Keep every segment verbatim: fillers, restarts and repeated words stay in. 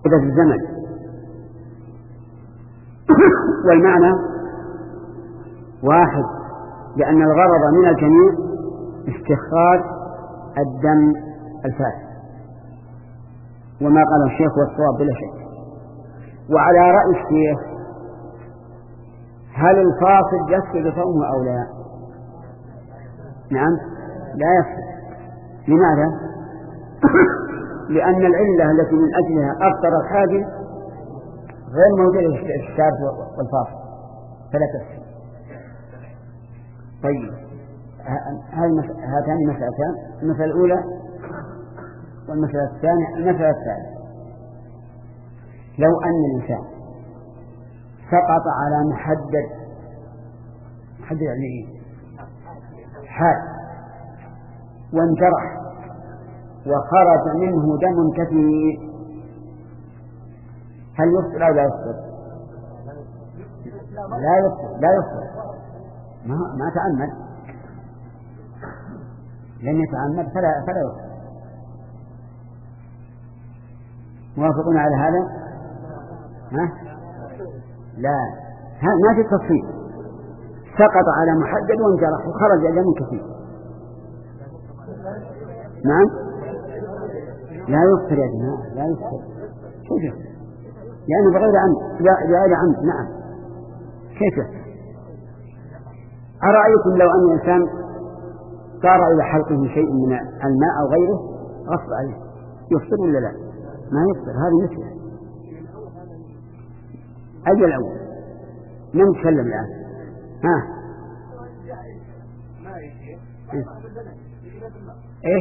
هذا الزمن. والمعنى واحد، لأن الغرض من الجميع استخراج الدم الفاسد، وما قال الشيخ والصواب بلا شك. وعلى رأي الشيخ هل الفاصل يفسد صومه أو لا؟ نعم لا يفسد. لماذا؟ لأن العلة التي من أجلها أفطر الحاجم غير موجودة في الشارب والفاصل فلا تفسد. طيب هاتان مسألتان، المسألة الأولى والمسألة الثانية. المسألة الثانية، لو أن الإنسان سقط على محدد محدد يعني حاد وانجرح وخرج منه دم كثير، هل يفطر أو لا يفطر؟ لا يفطر لا يفطر ما, ما تعمد، لن يتعمد فلا فلا يفطر. موافقون على هذا؟ ها؟ لا، ما في تفصيل. سقط على محدد وانجرح وخرج دم كثير، نعم لا يفطر يا جماعة، لا يفطر. كيف يفطر؟ يعني بغير عمد، بغير عمد. نعم كيف يفطر؟ أرأيكم لو أن الإنسان صار إلى حلقه شيء من الماء أو غيره غصب عليه، يفطر ولا لا؟ ما يفطر. هذه مثله. أجل الأول من تكلم الآن؟ ها إيش؟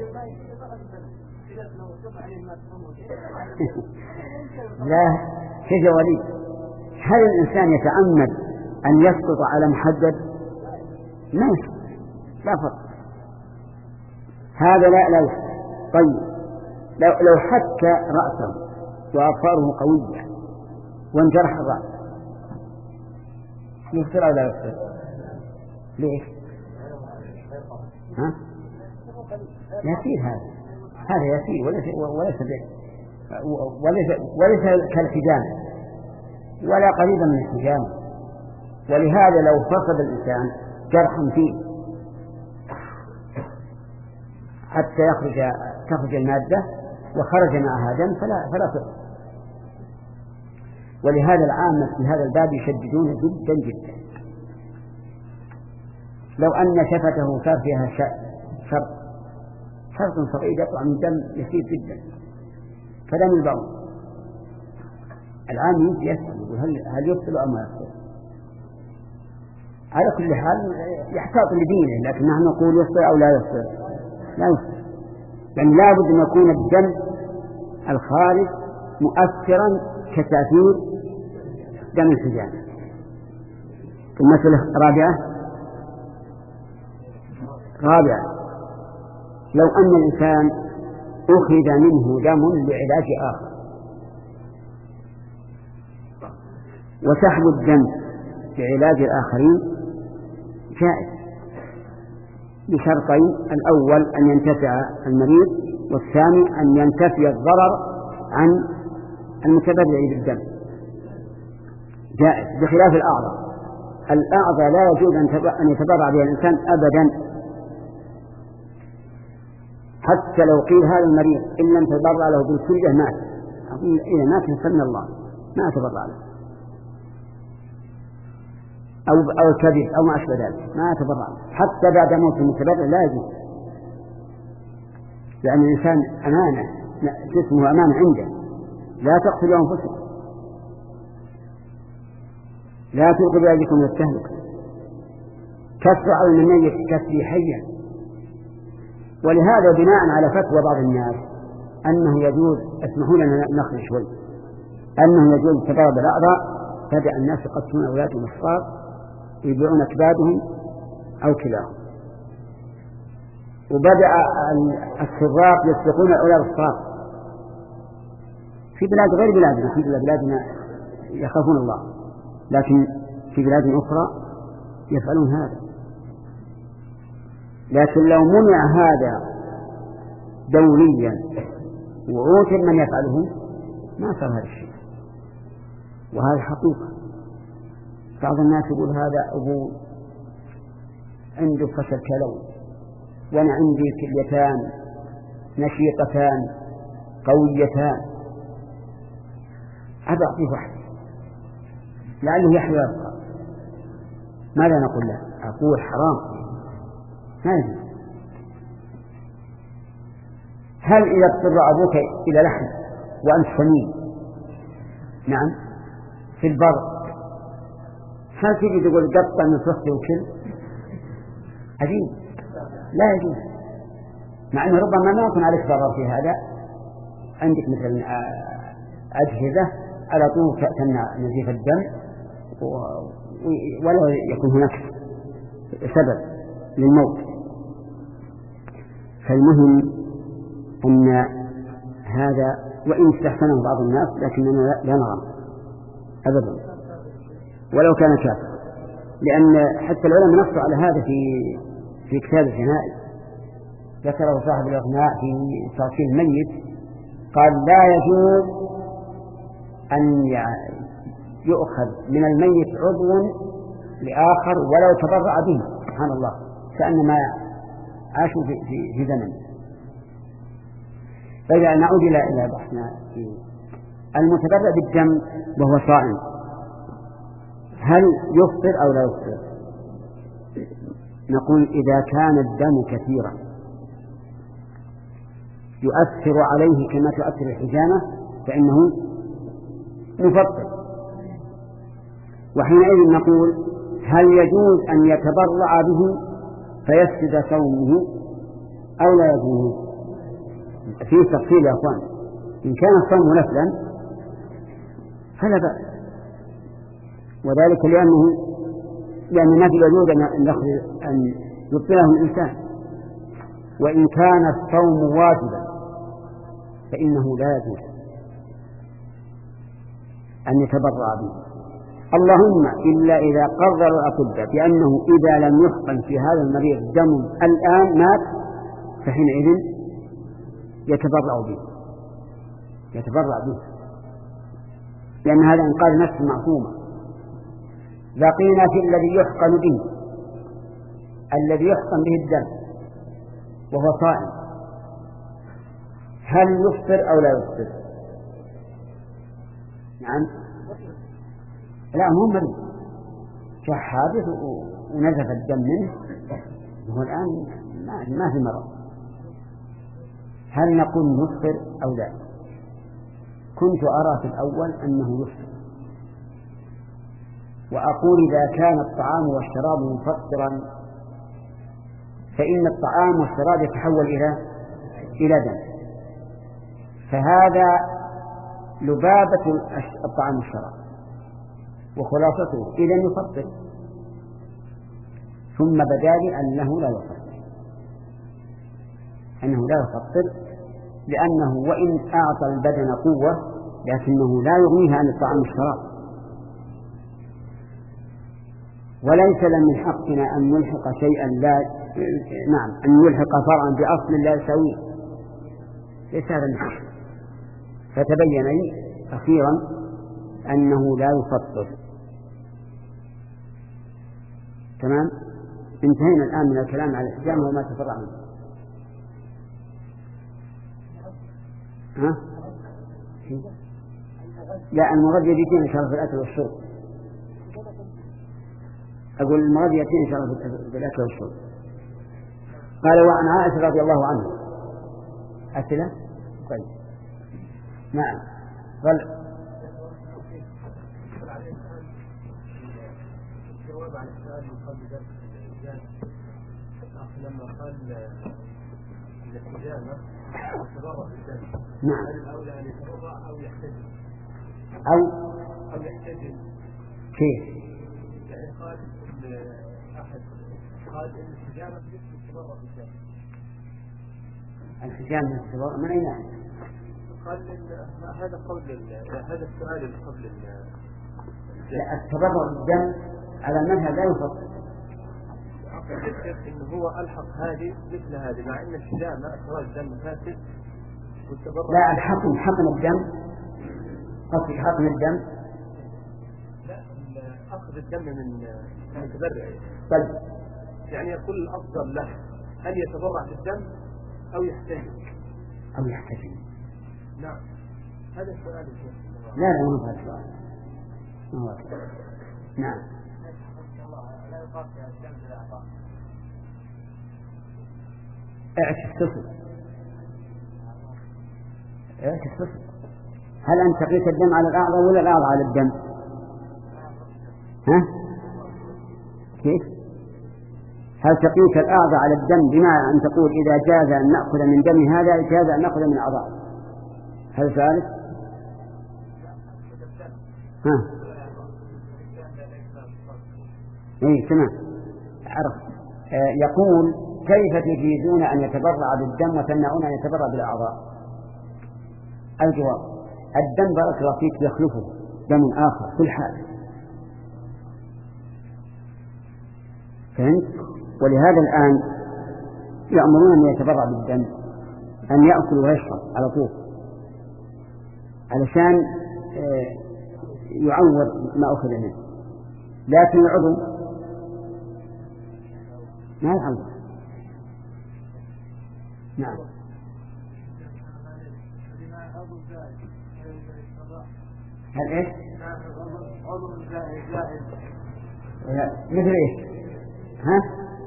لا كيف يا وليد؟ هل الإنسان يتعمد أن يسقط على محدد؟ ما يسقط، لا فرق. هذا لا لا يسقط. طيب لو لو حك رأسه وأظفاره قوية وانجرح الرأس يفطر أو لا يفطر؟ ليش؟ ها؟ يسير هذا هذا يسير وليس وليس وليس وليس كالحجام ولا قريبا من الحجام. ولهذا لو فقد الإنسان جرحا فيه حتى يخرج تخرج المادة وخرج معها دم فلا فلا تفطر. ولهذا العامة في هذا الباب يشددون جدا جدا. لو أن شفته صار فيها شرط شرط صغير يطلع من دم يسير جدا فدم البول، العام يجي يسأل هل هل يفصل أو ما يفصل. على كل حال يحتاط لدينه، لكن نحن نقول يفصل أو لا يفصل. لا يفصل، لأن لا بد أن يكون الدم الخارج مؤثرا كتأثير دم الحجام. المسألة رابعة رابعة لو أن الإنسان أخذ منه دم لعلاج آخر وسحب الدم لعلاج الآخرين جائز بشرطين: الأول أن ينتفع المريض، والثاني أن ينتفي الضرر عن المتبرع بالدم. جائز بخلاف الأعضاء. الأعضاء لا يجوز أن يتبرع بها الإنسان أبدا، حتى لو قيل هذا المريض إن لم تبرع له بالكلية مات، إذا مات يسمى الله ما تبرع له، أو أو الكبد أو ما أشبه ذلك ما تبرع له حتى بعد موت المتبرع، لا يجوز، لأن الإنسان أمانة، جسمه أمانة عنده. لا تقتلوا أنفسكم، لا تلقوا بأيديكم إلى التهلكة، كفوا على الميت كفي حيا. ولهذا بناء على فتوى بعض الناس أنه يجوز، اسمحوا لنا نخرج شوي، أنه يجوز تبرع بالأعضاء، بدأ الناس يقتلون أولادهم الصغار يبيعون أكبادهم أو كلاهم، وبدأ السراق يسرقون الأولاد الصغار في بلاد غير بلادنا. في بلادنا يخافون الله، لكن في بلاد أخرى يفعلون هذا. لكن لو منع هذا دوليا وعوتر من يفعله ما صار هذا الشيء، وهذا حقيقة. بعض الناس يقول هذا أبو عنده فشل كلوي وأنا عندي كليتان نشيطتان قويتان، أبى أعطيه واحد لعله يحيى ويبقى. ماذا نقول له؟ أقول حرام، ما يجوز. هل إذا اضطر أبوك إلى لحم وأنت سمين، نعم، في البر، هل تجي تقول قطة من صحتي وكل؟ عجيب، لا يجوز. مع أنه ربما ما يكون عليك ضرر في هذا، عندك مثل أجهزة على طول تمنع نزيف الدم ولا يكون هناك سبب للموت. فالمهم أن هذا وإن استحسنه بعض الناس لكننا لا نرى أبدا ولو كان كافر، لأن حتى العلماء نصوا على هذا في في كتاب الجنائز، ذكره صاحب الإغناء في تغسيل الميت، قال لا يجوز أن يؤخذ من الميت عضو لآخر ولو تبرع به، سبحان الله، كأنما عاشوا في في, في زمن. فإذا نعود إلى إلى بحثنا، المتبرع بالدم وهو صائم هل يفطر أو لا يفطر؟ نقول إذا كان الدم كثيرا يؤثر عليه كما تؤثر الحجامة فإنه مفطر. وحينئذ نقول هل يجوز أن يتبرع به فيفسد صومه أو لا يجوز؟ فيه تفصيل يا أخوان. إن كان الصوم نفلا فلا بأس، وذلك لأنه لأن ما في يجوز أن يبطله الإنسان. وإن كان الصوم واجبا فإنه لا يجوز أن يتبرع به، اللهم إلا إذا قرر الأطباء بأنه إذا لم يحقن في هذا المريض دم الآن مات فحينئذ يتبرع به يتبرع به لأن هذا إنقاذ نفس معصومة. بقينا في الذي يحقن به، الذي يحقن به الدم وهو صائم، هل يفطر أو لا يفطر؟ نعم، لا هو مريض جاء حادث ونزف الدم منه وهو الآن ما في مرض، هل نقول يفطر أو لا؟ كنت أرى في الأول أنه يفطر، وأقول إذا كان الطعام والشراب مفطرا فإن الطعام والشراب يتحول إلى إلى دم، فهذا لبابة الطعام والشراب وخلاصته إذا يفطر. ثم بدا لي أنه لا يفطر أنه لا يفطر لأنه وإن أعطى البدن قوة لكنه لا يغنيه عن الطعام والشراب. وليس من حقنا أن نلحق شيئا لا نعم أن نلحق فرعا بأصل لا يساويه، ليس هذا من حق. فتبين لي أخيرا أنه لا يفطر. تمام، انتهينا الآن من الكلام على الحجامة وما تفرع منه. ها؟ لا، المرض يأتينا إن شاء الله في الأكل والشرب. أقول المرض يأتينا إن شاء الله في الأكل والشرب. قال وعن عائشة رضي الله عنها أسئلة؟ طيب نعم. قال الجواب عن السؤال من قبل ذلك لما قال الحجامة يتبرع بالدم، نعم، هل الأولى أن يتبرع أو يحتجم أو أو يحتجم؟ كيف؟ يعني قال أحد قال إن الحجامة يتبرع بالدم. الحجامة يتبرع من أين؟ قال هذا قول هذا السؤال اللي قبل لا التبرع بالدم على المنهج لا يفضل. إنه هو ألحق هذه مثل هذه مع أن الحجامة إخراج دم فاسد والتبرع لا الحقن حقن الدم قصدك حقن الدم؟ لا، أخذ الدم من المتبرع. طيب يعني يقول الأفضل له أن يتبرع بالدم أو يحتجم. أو يحتجم. نعم، هذا السؤال. لا لا مو هذا السؤال. مو هذا. نعم. لا يقاس الدم بالأعضاء. اعكس تصل. اعكس تصل. هل أنت تقيس الدم على الأعضاء ولا الأعضاء على الدم؟ ها؟ كيف؟ هل تقيس الأعضاء على الدم بمعنى أن تقول إذا جاز أن نأخذ من دم هذا جاز أن نأخذ من أعضاء؟ هل ثالث؟ ها؟ إيه تمام. عرف. آه يقول كيف تجيزون أن يتبرع بالدم وتمنعون أن يتبرع بالأعضاء؟ الجواب: الدم بارك الله فيك يخلفه دم آخر في الحال. فهمت؟ ولهذا الآن يأمرون أن يتبرع بالدم أن يأكل ويشرب على طول علشان يعوض ما أخذ منه، لكن العضو ما يعوض. نعم. هل إيش؟ مثل إيش؟ ها؟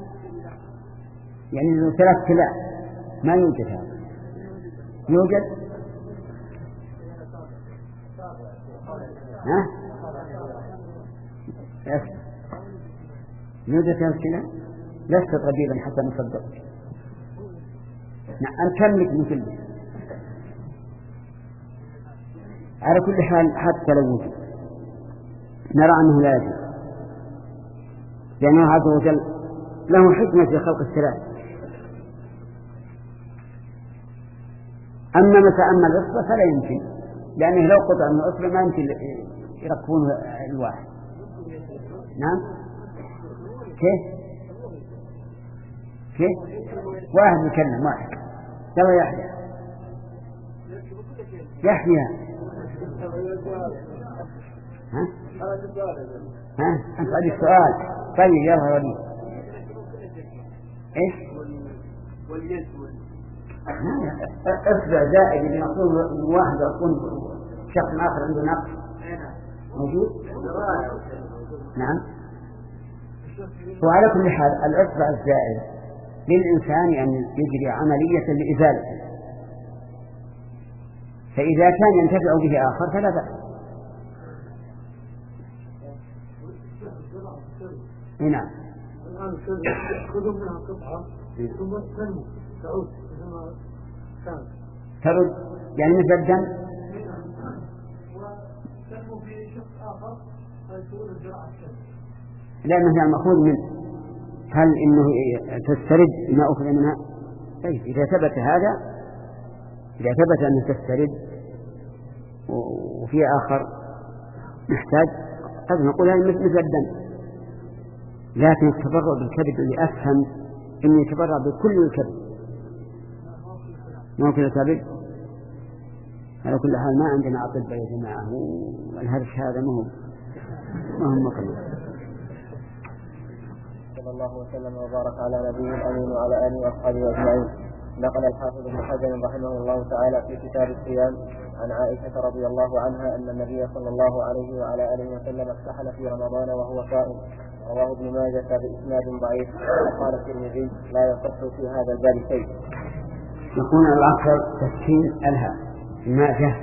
يعني له ثلاث كلى ما يوجد هذا. يوجد؟ ها؟ يوجد ثلاث كلى؟ لست طبيبا حتى نصدقك. نعم أن تملك مثل. على كل حال حتى لو وجد نرى أنه لا يجوز، لأنه عز وجل له حكمة في خلق الثلاث. أما متى أما الأصبع فلا يمكن، لأنه لو قطع من الأصبع ما يمكن يركبونه الواحد. نعم. كيف كيف واحد يكلم واحد يلا يحيى يحيى ها ها أنت عندك سؤال؟ طيب يلا ولي إيش؟ واليد أصبع زائد اللي مقصود واحد يكون شخص آخر عنده نقص موجود؟ نعم. وعلى كل حال الأصبع الزائد للإنسان أن يجري عملية لإزالته، فإذا كان ينتفع به آخر فلا بأس. نعم. الآن خذوا منها قطعة ثم تنمو تعود كما كانت ترد يعني مثل الدم وتنمو في شخص آخر فيكون الجرعة الشمس. لا مثل المأخوذ منه، هل إنه تسترد ما أخذ منها؟ طيب إذا ثبت هذا، إذا ثبت أنه تسترد وفي آخر محتاج قد نقول هذا مثل الدم. لكن التبرع بالكبد اللي أفهم إنه يتبرع بكل الكبد ممكن الكبد. على كل حال ما عندنا أطباء يا جماعة، والهرش هذا مهم مهم مقلوب. صلى الله وسلم وبارك على نبيه الأمين وعلى آله وأصحابه أجمعين. نقل الحافظ ابن حجر رحمه الله تعالى في كتاب الصيام عن عائشة رضي الله عنها أن النبي صلى الله عليه وعلى آله وسلم اكتحل في رمضان وهو صائم. رواه ابن ماجه بإسناد ضعيف. وقال الترمذي لا يصح في هذا الباب شيء. يكون الأكثر تسكين الها ماجه.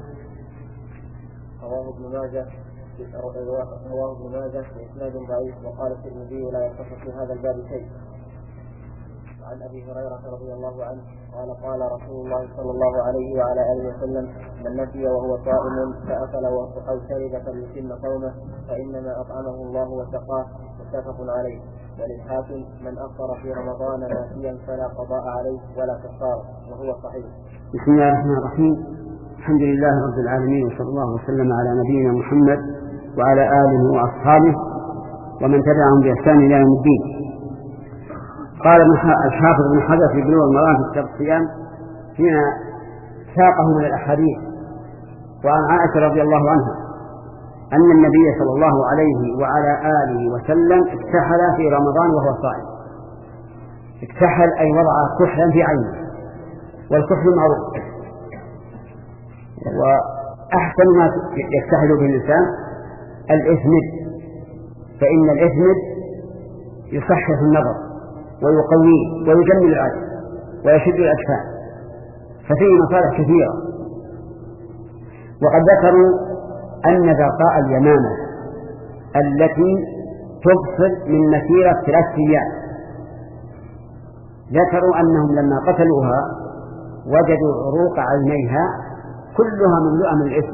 رواه ابن ماجه رواه ابن ماجه بإسناد ضعيف. وقال الترمذي لا يصح في هذا الباب شيء. عن أبي هريرة رضي الله عنه قال قال رسول الله صلى الله عليه وعلى آله وسلم من نسي وهو صائم فأكل أو شرب فليتم صومه فإنما أطعمه الله وسقاه. متفق عليه. وللحاكم من أفطر في رمضان ناسيا فلا قضاء عليه ولا كفارة، وهو صحيح. بسم الله الرحمن الرحيم. الحمد لله رب العالمين، وصلى الله وسلم على نبينا محمد وعلى آله وأصحابه ومن تبعهم بإحسان إلى يوم الدين. قال الحافظ ابن حجر في بلوغ المرام في كتاب الصيام حين ساقه من الأحاديث وعن عائشة رضي الله عنها أن النبي صلى الله عليه وعلى آله وسلم اكتحل في رمضان وهو صائم. اكتحل أي وضع كحلا في عينه، والكحل معروف، وأحسن ما يكتحل به الإنسان الإثمد، فإن الإثمد يصحح النظر ويقويه ويجمل العين ويشد الأجفان، ففيه مصالح كثيرة. وقد ذكروا أن زرقاء اليمامة التي تبصر من مسيرة ثلاث أيام، ذكروا أنهم لما قتلوها وجدوا عروق عينيها كلها مملوءة من الإثم.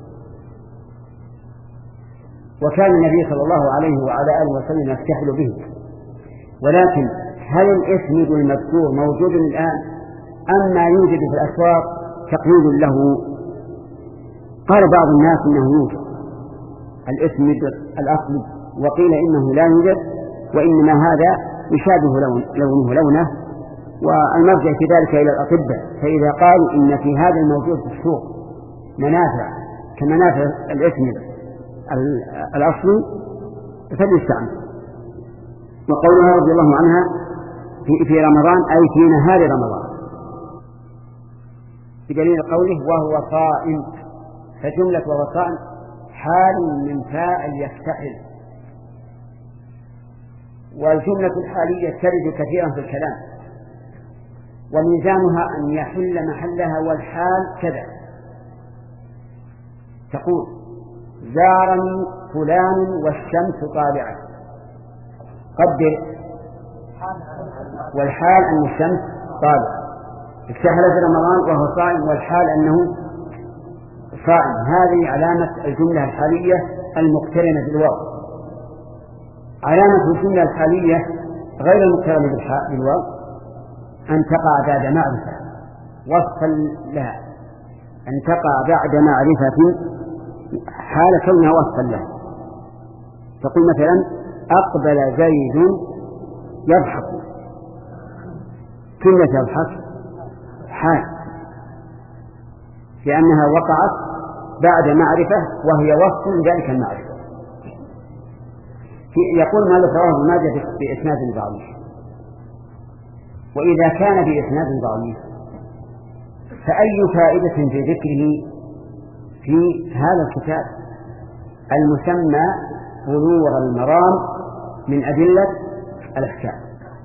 وكان النبي صلى الله عليه وعلى آله وسلم يستحل به. ولكن هل الإثم المذكور موجود الآن أم ما يوجد في الأسواق تقييد له؟ قال بعض الناس إنه يوجد الإثم الأصلي، وقيل إنه لا يوجد، وإنما هذا يشابه لون لونه لونه، والمرجع في ذلك إلى الأطباء، فإذا قالوا إن في هذا الموجود في السوق منافع كمنافع الإثم الأصلي فليستعمل. وقولها رضي الله عنها في, في رمضان أي في نهار رمضان، بدليل قوله وهو صائم، فجملة وهو صائم حال من فاعل يفتعل، والجملة الحالية ترد كثيرا في الكلام، وميزانها أن يحل محلها والحال كذا. تقول زارني فلان والشمس طالعة، قدر والحال أن الشمس طالعة، اكتحل في رمضان وهو صائم والحال أنه صائم. هذه علامة الجملة الحالية المقترنة بالواو. علامة الجملة الحالية غير المقترنة بالواو أن تقع بعد معرفة وصفا لها، أن تقع بعد معرفة حال كونها وصفا لها. تقول مثلا أقبل زيد يضحك، كلمة يضحك حال، لأنها وقعت بعد معرفة وهي وصف ذلك المعرفة. يقول مالك رواه ابن ماجه بإسناد ضعيف. وإذا كان بإسناد ضعيف فأي فائدة في ذكره في هذا الكتاب المسمى بلوغ المرام من أدلة الأحكام؟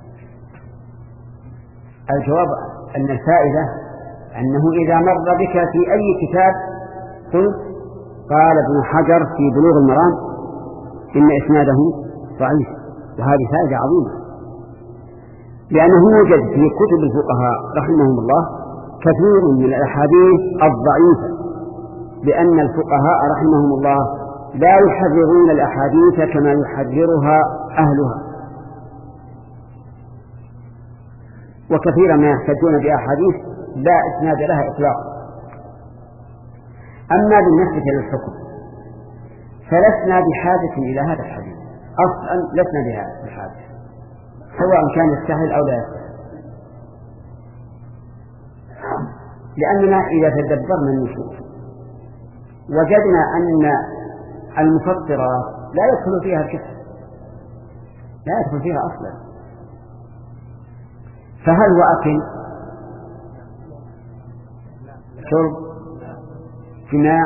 الجواب أن الفائدة أنه إذا مر بك في أي كتاب قلت قال ابن حجر في بلوغ المرام إن إسناده ضعيف، وهذه فائدة عظيمة، لأنه يوجد في كتب الفقهاء رحمهم الله كثير من الأحاديث الضعيفة، لأن الفقهاء رحمهم الله لا يحررون الأحاديث كما يحررها أهلها، وكثيرا ما يحتجون بأحاديث لا إسناد لها إطلاقا. أما بالنسبة للحكم فلسنا بحاجة إلى هذا الحديث أصلا، لسنا بهذا الحاجة، سواء كان يستاهل أو لا يستاهل، لأننا إذا تدبرنا النصوص وجدنا أن المفطرات لا يدخل فيها الكفر، لا يدخل فيها أصلا، فهل هو أكل شرب جماع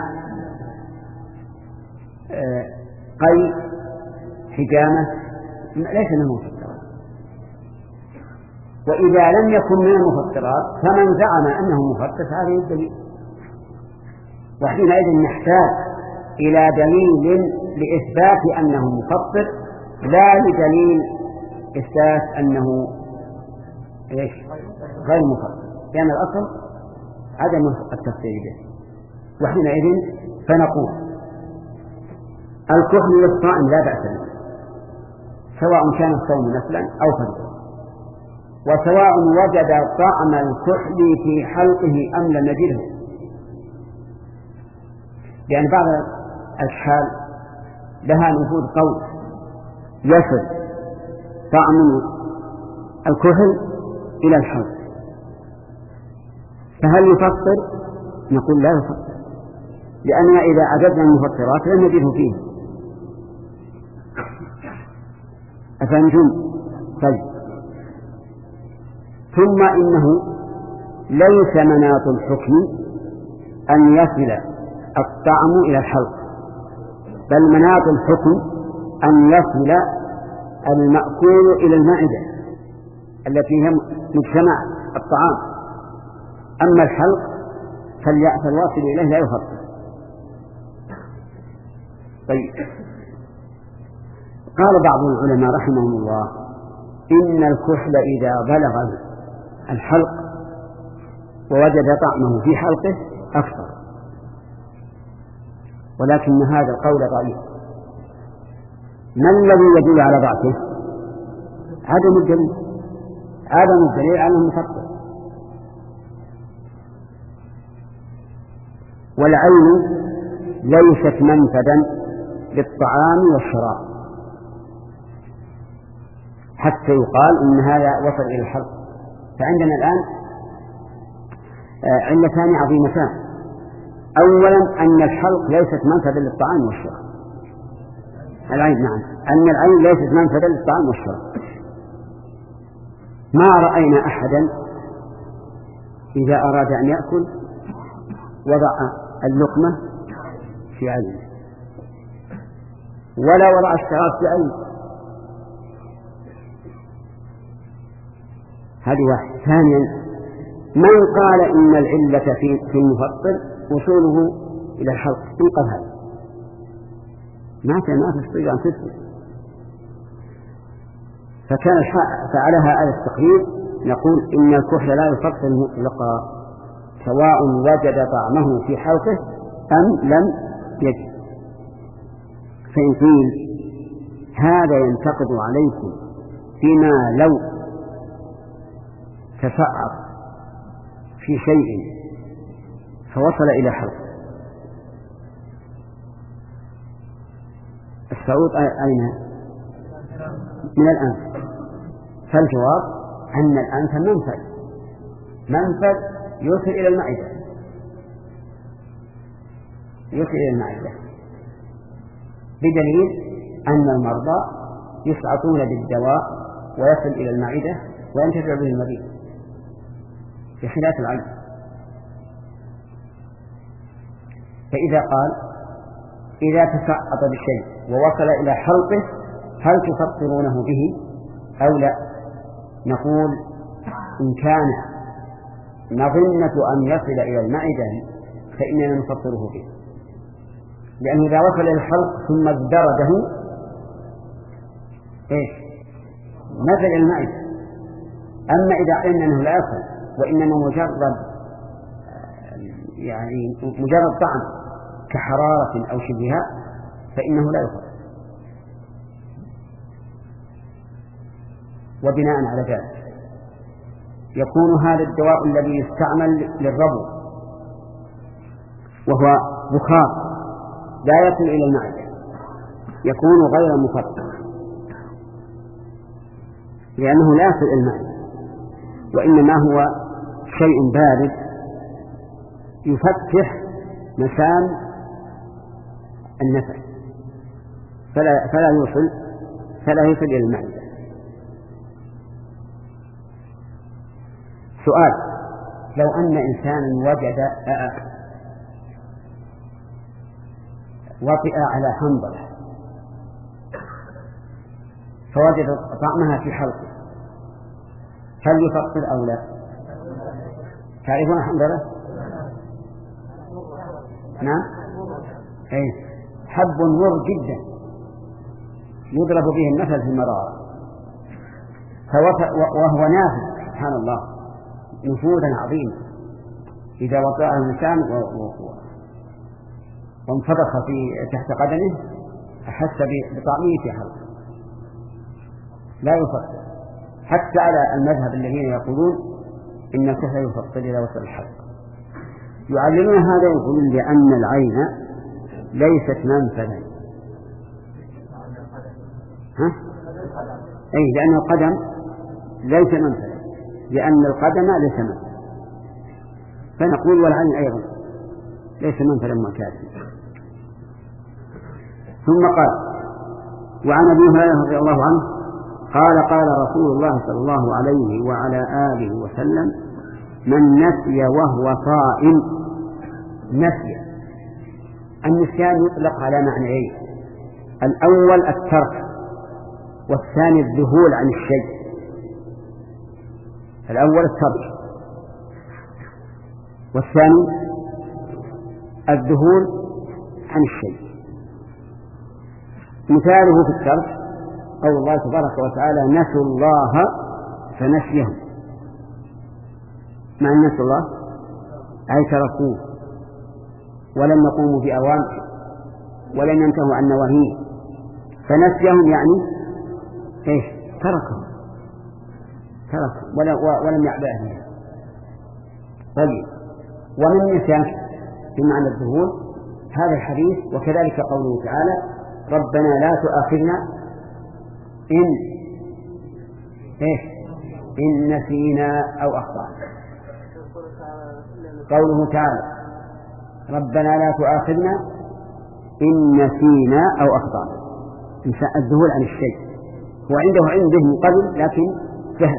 قي حجامة ليس من المفطرات؟ وإذا لم يكن من المفطرات فمن زعم أنه مفطر هذا الدليل، وحينئذ نحتاج إلى دليل لإثبات أنه مفطر لا لدليل إثبات أنه إيش غير مفطر، لأن الأصل عدم التفسير به. وحينئذ فنقول الكحل للصائم لا بأس به، سواء كان الصوم نفلا أو فرضا، وسواء وجد طعم الكحل في حلقه أم لم يجده، لأن بعض الأكحال لها نفوذ قوي يصل طعم الكحل إلى الحلق، فهل يفطر؟ نقول لا يفطر، لأننا إذا عددنا المفطرات لم نجده فيه. أفهمتم؟ طيب. ثم إنه ليس مناط الحكم أن يصل الطعم إلى الحلق، بل مناط الحكم أن يصل المأكول إلى المعدة التي هي مجتمع الطعام. أما الحلق فالواصل إليه لا يفطر. طيب. قال بعض العلماء رحمهم الله إن الكحل إذا بلغ الحلق ووجد طعمه في حلقه أفطر، ولكن هذا القول ضعيف. ما الذي يدل على ضعفه؟ عدم الدليل، عدم الدليل على المفطر. والعين ليست منفذا للطعام والشراب حتى يقال إن هذا وصل إلى الحلق. فعندنا الآن علتان عظيمتان. أولا أن الحلق ليست منفذا للطعام والشراب. العين نعم، أن العين ليست منفذا للطعام والشراب. ما رأينا أحدا إذا أراد أن يأكل وضع اللقمة في عينه ولا وضع الشراب في عينه. هذه واحد. ثانيا من قال إن العلة في في المفطر وصوله إلى الحلق؟ من قال هذا؟ ما كان ما تستطيع أن تثبت. فكان فعلها على التقرير نقول إن الكحل لا يفطر مطلقا سواء وجد طعمه في حلقه أم لم يجد. فإن قيل هذا ينتقد عليكم فيما لو تسعر في شيء فوصل إلى حلقه. الصعود أين؟ من الأنف. فالجواب أن الأنف منفذ منفذ يوصل إلى المعدة يوصل إلى المعدة بدليل أن المرضى يسعطون بالدواء ويصل إلى المعدة وينتفع به المريض بخلاف العين. فإذا قال إذا تسعط بشيء ووصل إلى حلقه هل تفطرونه به أو لا؟ نقول إن كان نظنة أن يصل إلى المعدة فإننا نفطره به، لأنه إذا وصل إلى الحلق ثم ازدرده إيش؟ نزل إلى المعدة. أما إذا علمنا أنه لا يصل وإنما مجرد يعني مجرد طعم كحرارة أو شبهها فإنه لا يفطر. وبناء على ذلك يكون هذا الدواء الذي يستعمل للربو وهو بخار لا يصل إلى المعدة يكون غير مفطر لأنه لا يصل إلى المعدة، وإنما هو شيء بارد يفتح مسام النفس فلا, فلا يوصل فلا يصل إلى المعدة. سؤال: لو أن إنسانا وجد وطئ على حنظلة فوجد طعمها في حلقه هل يفطر أو لا؟ تعرفون حنظلة؟ نعم؟ أي حب مر جدا يضرب به المثل في المرارة وهو نافذ سبحان الله نفوذا عظيما. إذا وقع الإنسان وانفضخ في تحت قدمه أحس بطعمه في حلقه لا يفطر، حتى على المذهب الذين يقولون إن الكحل يفطر إذا وصل الحلق. يعلمون هذا يقولون لأن العين ليست منفذا. ها؟ أي لأن القدم ليس منفذا، لأن القدم ليس منفذا، فنقول والعين أيضا ليس منفذا معتادا. ثم قال: وعن أبي هريرة رضي الله عنه قال: قال رسول الله صلى الله عليه وعلى آله وسلم: من نسي وهو صائم. نسي، النسيان يطلق على معنيين: الأول الترك، والثاني الذهول عن الشيء. الأول الترك، والثاني الذهول عن الشيء. مثاله في الترك قول الله تبارك وتعالى: نسوا الله فنسيهم. معنى نسوا الله أي تركوه ولم يقوموا بأوامره ولم ينتهوا عن نواهيه، فنسيهم يعني إيش؟ تركهم تركهم ولم يعبأ بهم. طيب، ومن نسيان بمعنى الذهول هذا الحديث، وكذلك قوله تعالى: ربنا لا تؤاخذنا إن إيش إن نسينا أو أخطأنا. قوله تعالى: ربنا لا تؤاخذنا إن نسينا أو أخطأنا، الذهول عن الشيء، وعنده علم به من قبل لكن جهل.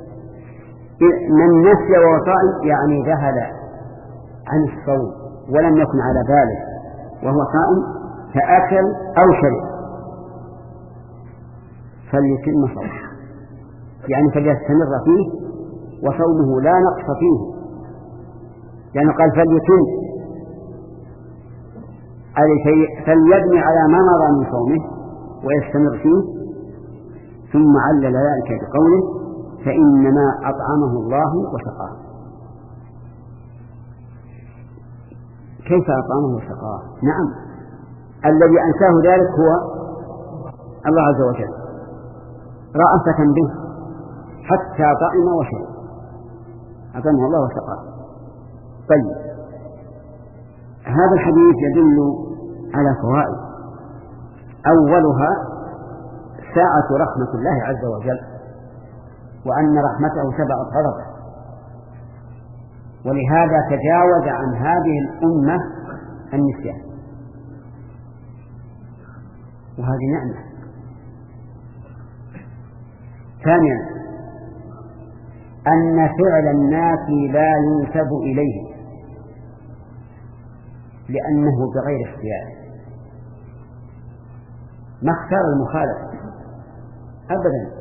من نسي وهو صائم يعني ذهل عن الصوم ولم يكن على باله وهو صائم فأكل أو شرب فليتم صومه، يعني فليستمر فيه وصومه لا نقص فيه، يعني قال فليتم فليبني على ما مضى من صومه ويستمر فيه. ثم علل ذلك بقوله: فإنما أطعمه الله وسقاه. كيف أطعمه وسقاه؟ نعم، الذي أنساه ذلك هو الله عز وجل، رأفة به حتى طعم وشرب، أطعمه الله وسقاه. طيب، هذا الحديث يدل على فوائد. أولها ساعة رحمة الله عز وجل، وأن رحمته سبقت غضبه، ولهذا تجاوز عن هذه الأمة النسيان، وهذه نعمة. ثانيا أن فعل الناس لا ينسب إليه لأنه بغير اختيار، ما اختار المخالفة أبدا،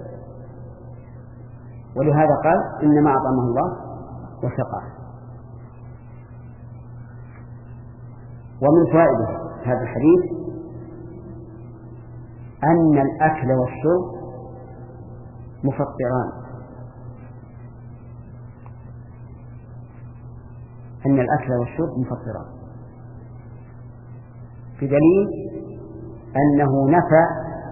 ولهذا قال: إنما أطعمه الله وسقاه. ومن فائدة هذا الحديث أن الأكل والشرب مفطران، أن الأكل والشرب مفطران، بدليل أنه نفى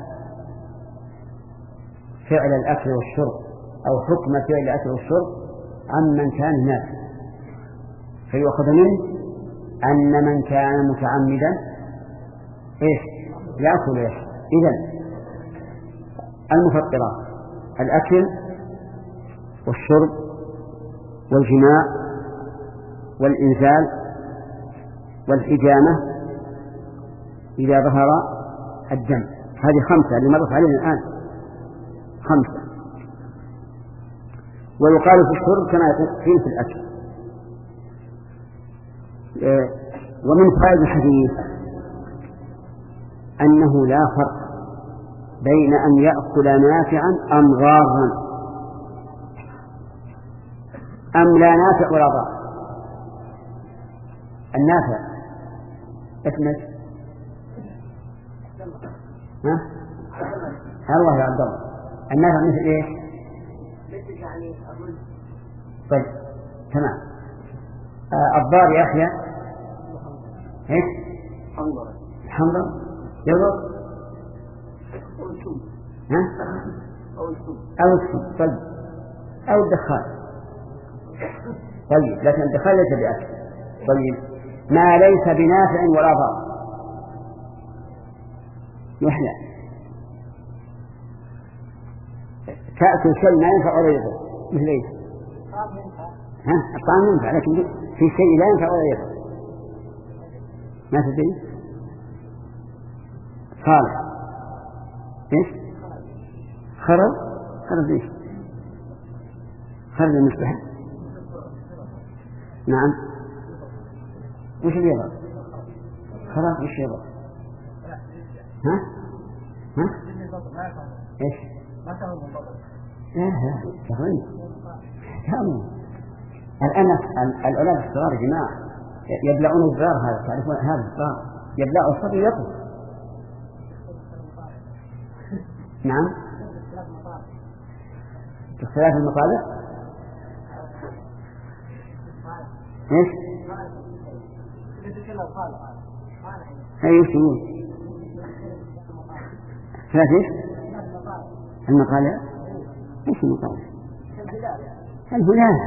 فعل الأكل والشرب أو حكم فعل الأكل والشرب عمن كان ناسا، فيؤخذ منه أن من كان متعمدا إيش يأكل ويشرب. إذن المفطرات الأكل والشرب والجماع والإنزال والحجامة إذا ظهر الدم، هذه خمسة اللي مرت علينا الآن، خمسة. ويقال في الشرب كما يقول في الأكل. ومن فائدة الحديث أنه لا فرق بين أن يأكل نافعا أم ضارا، أم لا نافع ولا ضار. النافع اسمه ها؟ الله يا عبد الله، النافع مثل ايش؟ مثل يعني الرز. طيب تمام. آه الضار يا أخي ايش؟ حنظر. حنظر يضر أو السم. ها؟ أو السم. أو السم. طيب، أو الدخان. طيب، لكن الدخان ليس بأكل. طيب، ما ليس بنافع ولا ضار يحلى. تأكل شيء ما ينفع ولا يضر، مثل ايش؟ ها؟ الطعام ينفع، لكن في شيء لا ينفع ولا يضر، ما تدري؟ صالح إيش؟ خرج خرج إيش؟ خرج المصباح. نعم. وش اللي يضع؟ خلاص وش يضع؟ ها؟ ها؟ إيش؟ لا لا تغني كامل. الآن الأولاد الصغار يا جماعة يبلعون الزرار، هذا تعرفون هذا الزرار يبلعوا الصبي يطلع. نعم. اختلاف المطالب. ايش؟ اي شيء ثلاث ايش؟ المطالع. ايش المطالع؟ الهلال.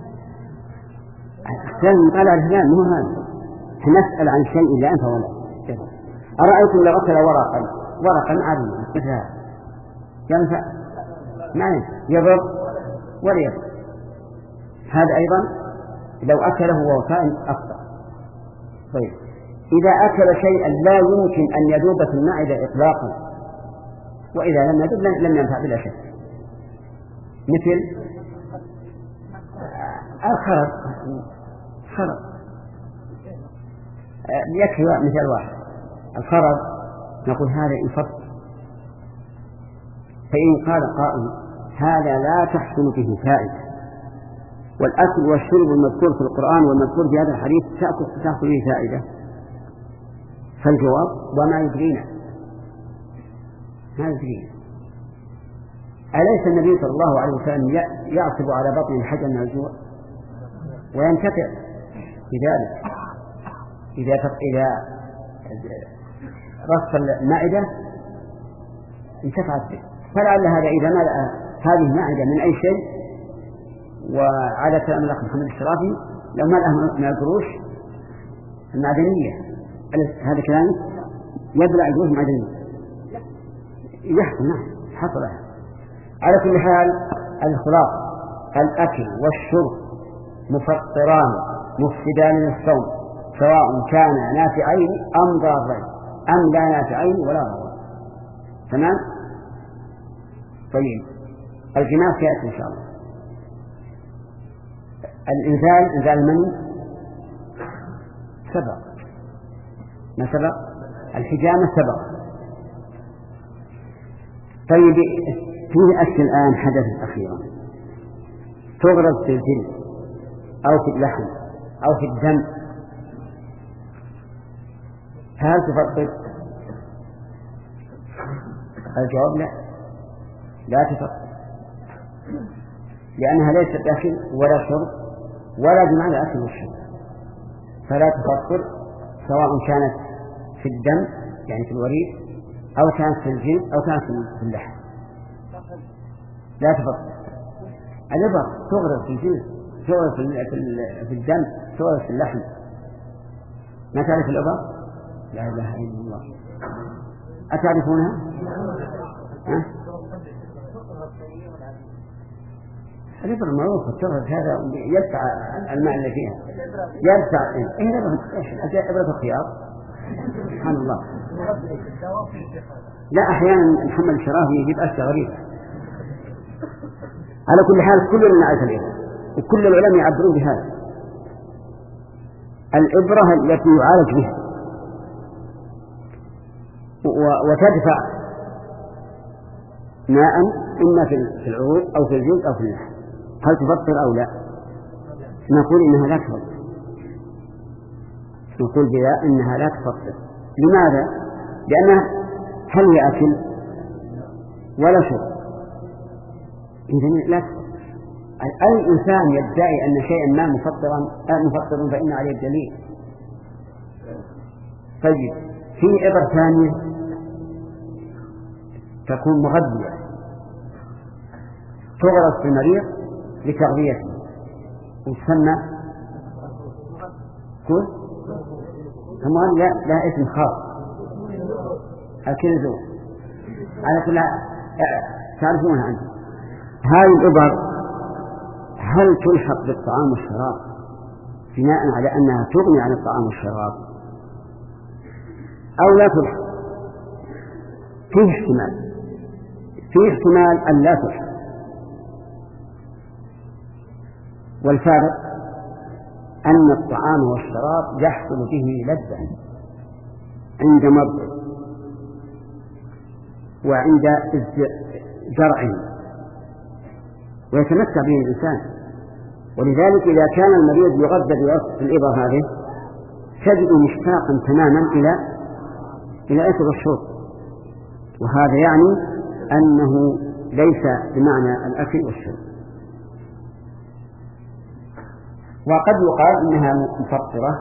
اختلاف المطالع الهلال مو هذا. نسأل عن شيء لا ينفع ولا يضر. أرأيتم لو أكل ورقا ورقا عاديا مثل هذا ينفع؟ ما ينفع. يضر ولا يضر. هذا أيضا لو أكله وهو كائن أخطأ. طيب إذا أكل شيئا لا يمكن أن يذوب في المعدة إطلاقا، وإذا لم يذوب لم ينفع بلا شك، مثل الخرق. خرق يكفي مثال واحد. الخرق نقول هذا يفطر، فإن قال قائل هذا لا تحصل به فائدة، والأكل والشرب المذكور في القرآن والمذكور في هذا الحديث تحصل به فائدة، فالجواب وما يدرينا ما يدرينا. أليس النبي صلى الله عليه وسلم يعصب على بطن الحجر من الجوع وينتفع بذلك إذا إذا رص المعدة انتفعت به؟ فلعل هذا إذا ملأ هذه المعدة من أي شيء، وعلى كلام الأخ محمد الشرافي لو ملأه من القروش المعدنية، هذا كلام يبلع القروش المعدنية يحصل. نعم حصل. على كل حال الخلاصة الأكل والشرب مفطران مفسدان للصوم، سواء كان نافعين أم ضارين أم لا نافعين ولا ضارين. تمام. طيب الجماع سيأتي إن شاء الله. الإنزال إنزال المني سبق ما سبق. الحجامة سبق. طيب فيه أشياء الآن حدثت أخيرا تغرز في الجلد أو في اللحم أو في الدم، هل تفطر؟ الجواب لا، لا تفطر، لأنها ليست أكل ولا شرب ولا جمع الأكل والشرب، فلا تفطر سواء كانت في الدم يعني في الوريد أو كانت في الجلد أو كانت في اللحم. لا تفطر. الإبر تغرز في الجلد، تغرز في الدم، تغرز في اللحم. ما تعرف الإبر؟ لا إله إلا الله. أتعرفونها؟ ها؟ الإبر معروفة تغرز، هذا يدفع الماء اللي فيها يدفع. إيه إبرة الخيار؟ سبحان الله. لا أحيانا محمد الشرافي يجيب أشياء غريبة. على كل حال كلنا نعرف الإبرة وكل العلماء يعبرون بهذا. الإبرة التي يعالج بها وتدفع ماء إما في العروق أو في الجلد أو في اللحم. هل تفطر أو لا؟ نقول إنها لا تفطر. نقول بها إنها لا تفطر. لماذا؟ لأنها هل هي أكل ولا شرب؟ إذن لا تفطر. أي إنسان يدعي أن شيئا ما مفطرا مفطر فإن عليه الدليل. طيب في إبر ثانية تكون مغذية تغرس في المريض لتغذيته وتسمى كل كمان لا لا اسم خاص الكنزو. على كل تعرفونها عنه. هذه الإبر هل تلحق بالطعام والشراب بناء على أنها تغني عن الطعام والشراب أو لا تلحق؟ فيه احتمال فيه احتمال أن لا تحصل. والفارق أن الطعام والشراب يحصل به لذة عند مرض وعند زرع ويتمتع به الإنسان. ولذلك إذا كان المريض يغذى بوصف الإبر هذه تجد مشتاقا تماما إلى إلى الأكل والشرب، وهذا يعني أنه ليس بمعنى الأكل والشرب. وقد يقال إنها مفطرة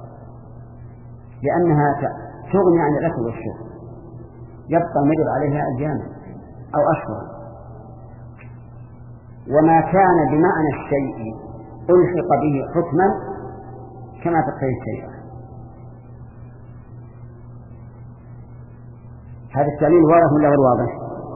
لأنها تغني عن الأكل والشرب، يبقى المريض عليها أياما أو أشهر. وما كان بمعنى الشيء ألحق به حكما كما تقتضي الشيء. هذا التعليل واضح ولا غير واضح؟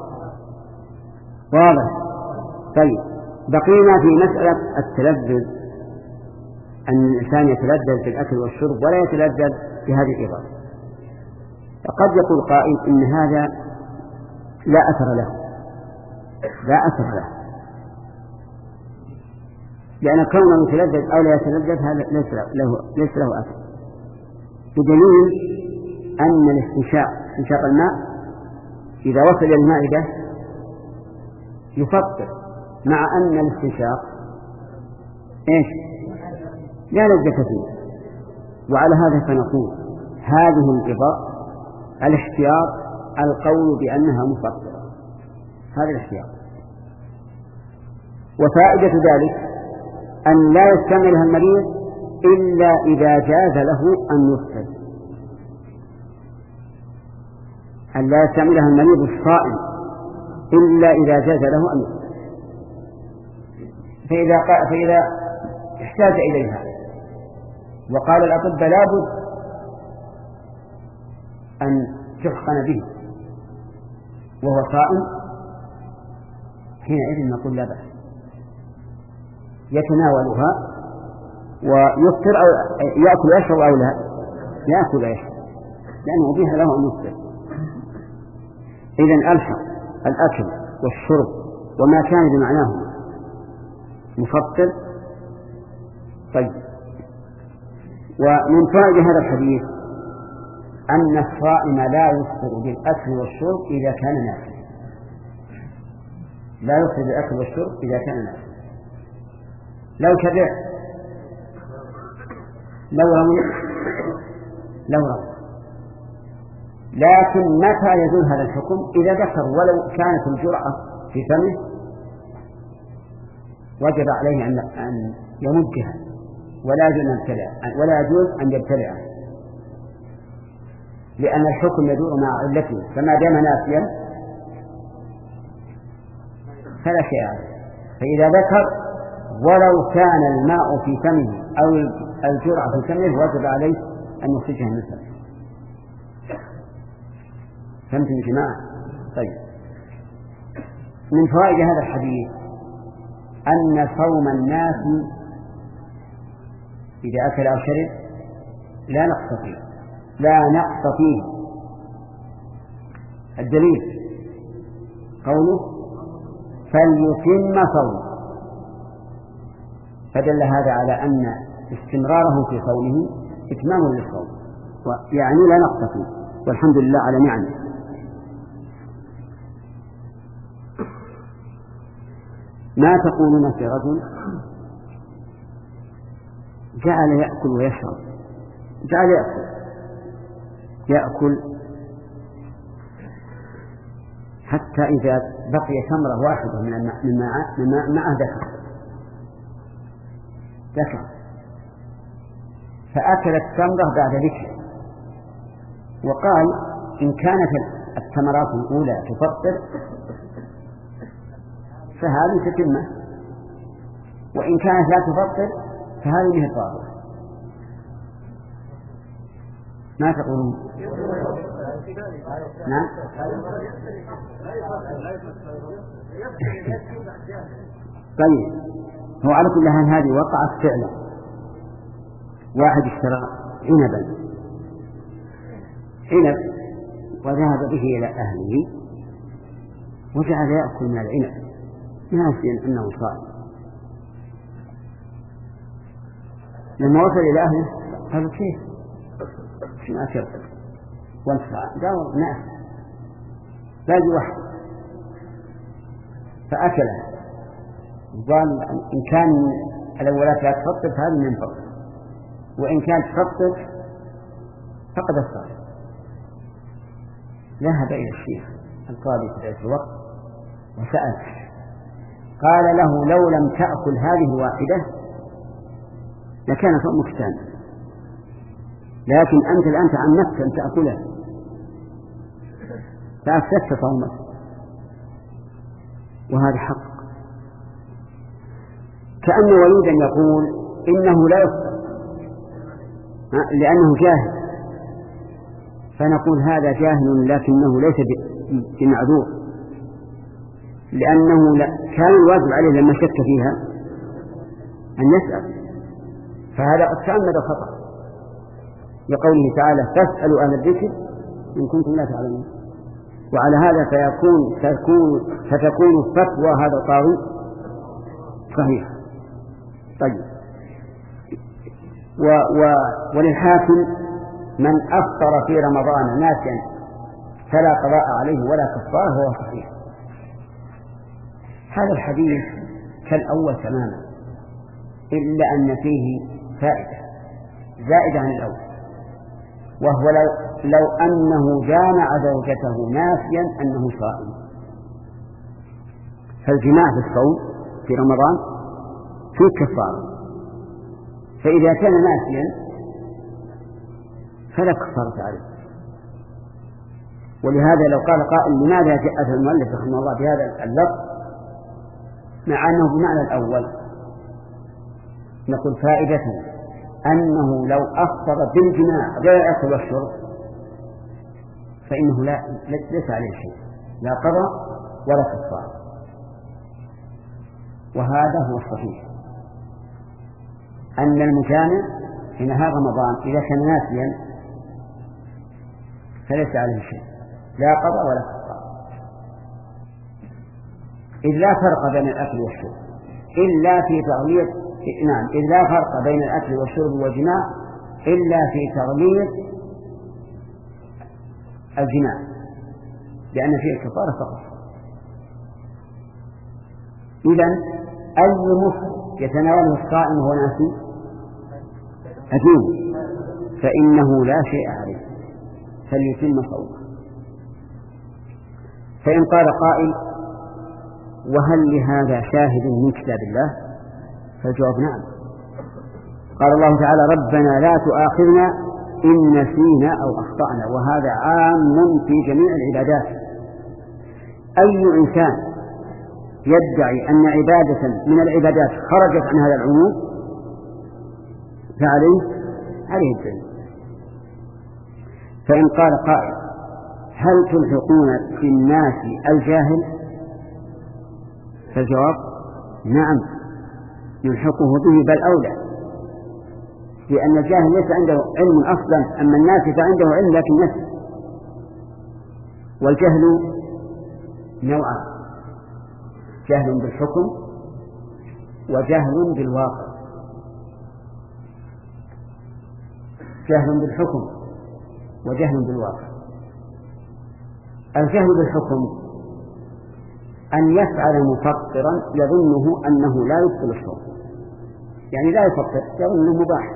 واضح. طيب، بقينا في مسألة التلذذ، أن الإنسان يتلذذ بالأكل والشرب ولا يتلذذ بهذه الإضافة. قد يقول قائل إن هذا لا أثر له لا أثر له لأن كونه يتلذذ أو لا يتلذذ هذا ليس له ليس له أثر، بدليل أن الاستنشاق استنشاق الماء إذا وصل إلى المعدة يفطر، مع أن الاستنشاق إيش لا لذة فيه. وعلى هذا فنقول هذه الإضاءة الاحتياط القول بأنها مفطرة، هذا الاحتياط. وفائدة ذلك أن لا يستعملها المريض إلا إذا جاز له أن يفطر، أن لا يستعملها المريض الصائم إلا إذا جاز له أن يفطر. فإذا, فإذا احتاج إليها وقال الأطباء لابد أن تحقن به وهو صائم، حينئذ نقول لا بأس، يتناولها ويفطر أو يأكل ويشرب أو لا يأكل ويشرب، لأنه أبيح له أن يفطر. إذن ألحق الأكل والشرب وما كان بمعناه مفطر. طيب، ومن فائدة هذا الحديث أن الصائم لا يفطر بالأكل والشرب إذا كان نافلا، لا يفطر بالأكل والشرب إذا كان نافلا. لو تبع لو روي لو روي لكن متى يزول هذا الحكم؟ إذا ذكر ولو كانت الجرعة في فمه وجب عليه أن يمجها ولا يجوز أن يبتلع ولا يجوز أن يبتلعه، لأن الحكم يدور مع علته، فما دام نافيا فلا شيء عليه. فإذا ذكر ولو كان الماء في فمه أو الجرعة في فمه وجب عليه أن يخرجها من فمه. فهمتم يا جماعة؟ طيب، من فوائد هذا الحديث أن صوم الناس إذا أكل أو شرب لا نقص فيه لا نقص فيه الدليل قوله فليتم صومه، فدل هذا على أن استمراره في صومه إتمام للصوم، يعني لا نقص فيه، والحمد لله على نعمه. ما تقولون في رجل جعل يأكل ويشرب، جعل يأكل يأكل حتى إذا بقي تمرة واحدة من الماء مما معه ذكر ذكر فأكل التمرة بعد ذكر، وقال إن كانت التمرات الأولى تفطر فهذه تتمة، وإن كانت لا تفطر فهذه هي الطاهرة. ما تقولون؟ نعم. طيب، هو على كل حال هذه وقعت فعلا. واحد اشترى عنبا عنب وذهب به إلى أهله وجعل يأكل من العنب ناسيا أنه صائم. لما وصل إلى أهله قالوا كيف شنو أكل وانت قال نعم باقي واحد فأكله. قال إن كان الأولات لا تفطر فهذا من فضل، وإن كانت تفطر فقد الصائم. ذهب إلى الشيخ القاضي في ذلك الوقت وسأل، قال له لو لم تأكل هذه الواحدة لكان صومك تام، لكن أنت الآن تعنفت أن تأكلها فأفسدت صومك، وهذا حق. كأن وليدا يقول إنه لا يفطر لأنه جاهل، فنقول هذا جاهل لكنه ليس بمعذور، لأنه كان الواجب عليه لما شك فيها أن يسأل، فهذا قد تعمد خطأ لقوله تعالى فاسألوا أهل الذكر إن كنتم لا تعلمون. وعلى هذا فيكون تكون فتكون فتوى هذا القاضي صحيح. طيب و و وللحاكم من أفطر في رمضان ناسيا فلا قضاء عليه ولا كفارة هو صحيح. هذا الحديث كالأول تماما إلا أن فيه فائدة زائدة عن الأول، وهو لو, لو أنه جامع زوجته ناسيا أنه صائم. فالجماع في الصوم في رمضان فيه كفارة، فإذا كان ناسيا فلا كفارة عليه. ولهذا لو قال قائل لماذا جاء المؤلف رحمه الله بهذا اللفظ مع أنه بمعنى الأول، نقول فائدته أنه لو أفطر بالجماع غير الأكل والشرب فإنه لا ليس عليه شيء، لا قضاء ولا كفارة، وهذا هو الصحيح أن المجامع في نهار رمضان إذا كان ناسيا فليس عليه شيء، لا قضاء ولا كفارة، إذ لا فرق بين الأكل والشرب إلا في تغليظ نعم إذ لا فرق بين الأكل والشرب والجماع إلا في تغليظ الجماع، لأن فيه الكفارة فقط. إذن أي مفطر يتناوله الصائم وهو ناسي أجيب فإنه لا شيء عليه فليتم صومه. فإن قال قائل وهل لهذا شاهد من كتاب الله؟ فالجواب نعم. قال الله تعالى ربنا لا تؤاخذنا إن نسينا أو أخطأنا، وهذا عام في جميع العبادات. أي إنسان يدعي أن عبادة من العبادات خرجت عن هذا العموم فعليه عليه الدين. فإن قال قائل هل تلحقون في الناس الجاهل؟ فالجواب نعم يلحقه به بل أولى، لأن الجاهل ليس عنده علم أصلا، أما الناس فعنده علم لكن نسي. والجهل نوعان، جهل بالحكم وجهل بالواقع. جهل بالحكم وجهل بالواقع. الجهل بالحكم أن يفعل مفطرا يظنه أنه لا يبطل الصوم، يعني لا يفطر يظنه مباح،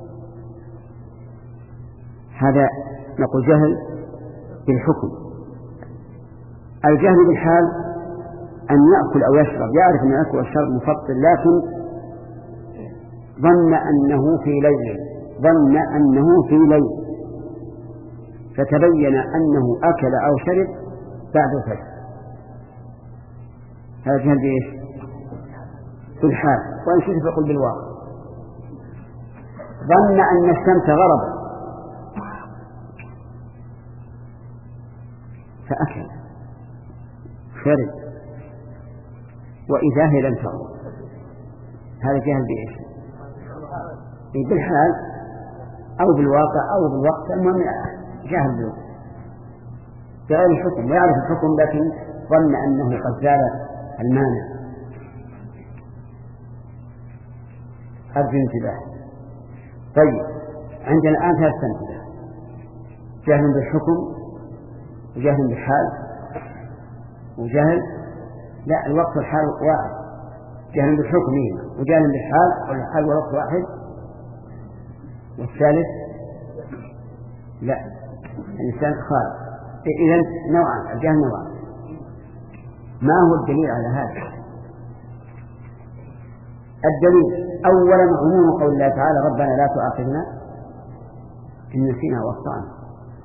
هذا نقول جهل بالحكم. الجهل بالحال أن يأكل أو يشرب، يعرف أن يأكل والشرب مفطر لكن ظن أنه في ليل ظن أنه في ليل فتبين أنه أكل أو شرب بعد الفجر، هذا جهل بإيش؟ بالحال. وإن شئت فقل بالواقع. ظن أن الشمس غربت فأكل شرب وإذا هي لم تغرب، هذا جهل بإيش؟ بالحال أو بالواقع أو بالوقت، المهم جهل بالوقت. بغير الحكم، ويعرف الحكم لكن ظن أنه قد زال المانع. أرجو انتباه. طيب، عندنا الآن ثلاث أمثلة: جهل بالحكم، وجهل بالحال، وجهل لا الوقت والحال واحد. جهل بالحكم وجهل بالحال، والحال والوقت واحد. والثالث لا، الإنسان خالق. إذن نوعان، الجهل نوعان. ما هو الدليل على هذا؟ الدليل أولا عموم قول الله تعالى: ربنا لا تؤاخذنا إن نسينا وأخطأنا.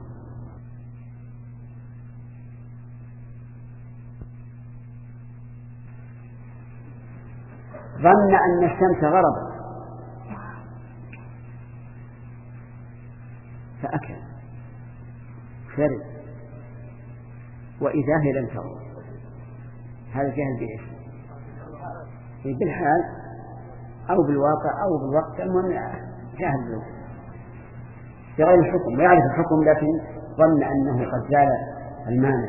ظن أن الشمس غربت فأكل شرب وإذا هي لم تغرب. هذا جهل بإيش؟ بالحال أو بالواقع أو بالوقت، المهم جهل بالوقت بغير الحكم، ويعرف الحكم لكن ظن أنه قد زال المانع.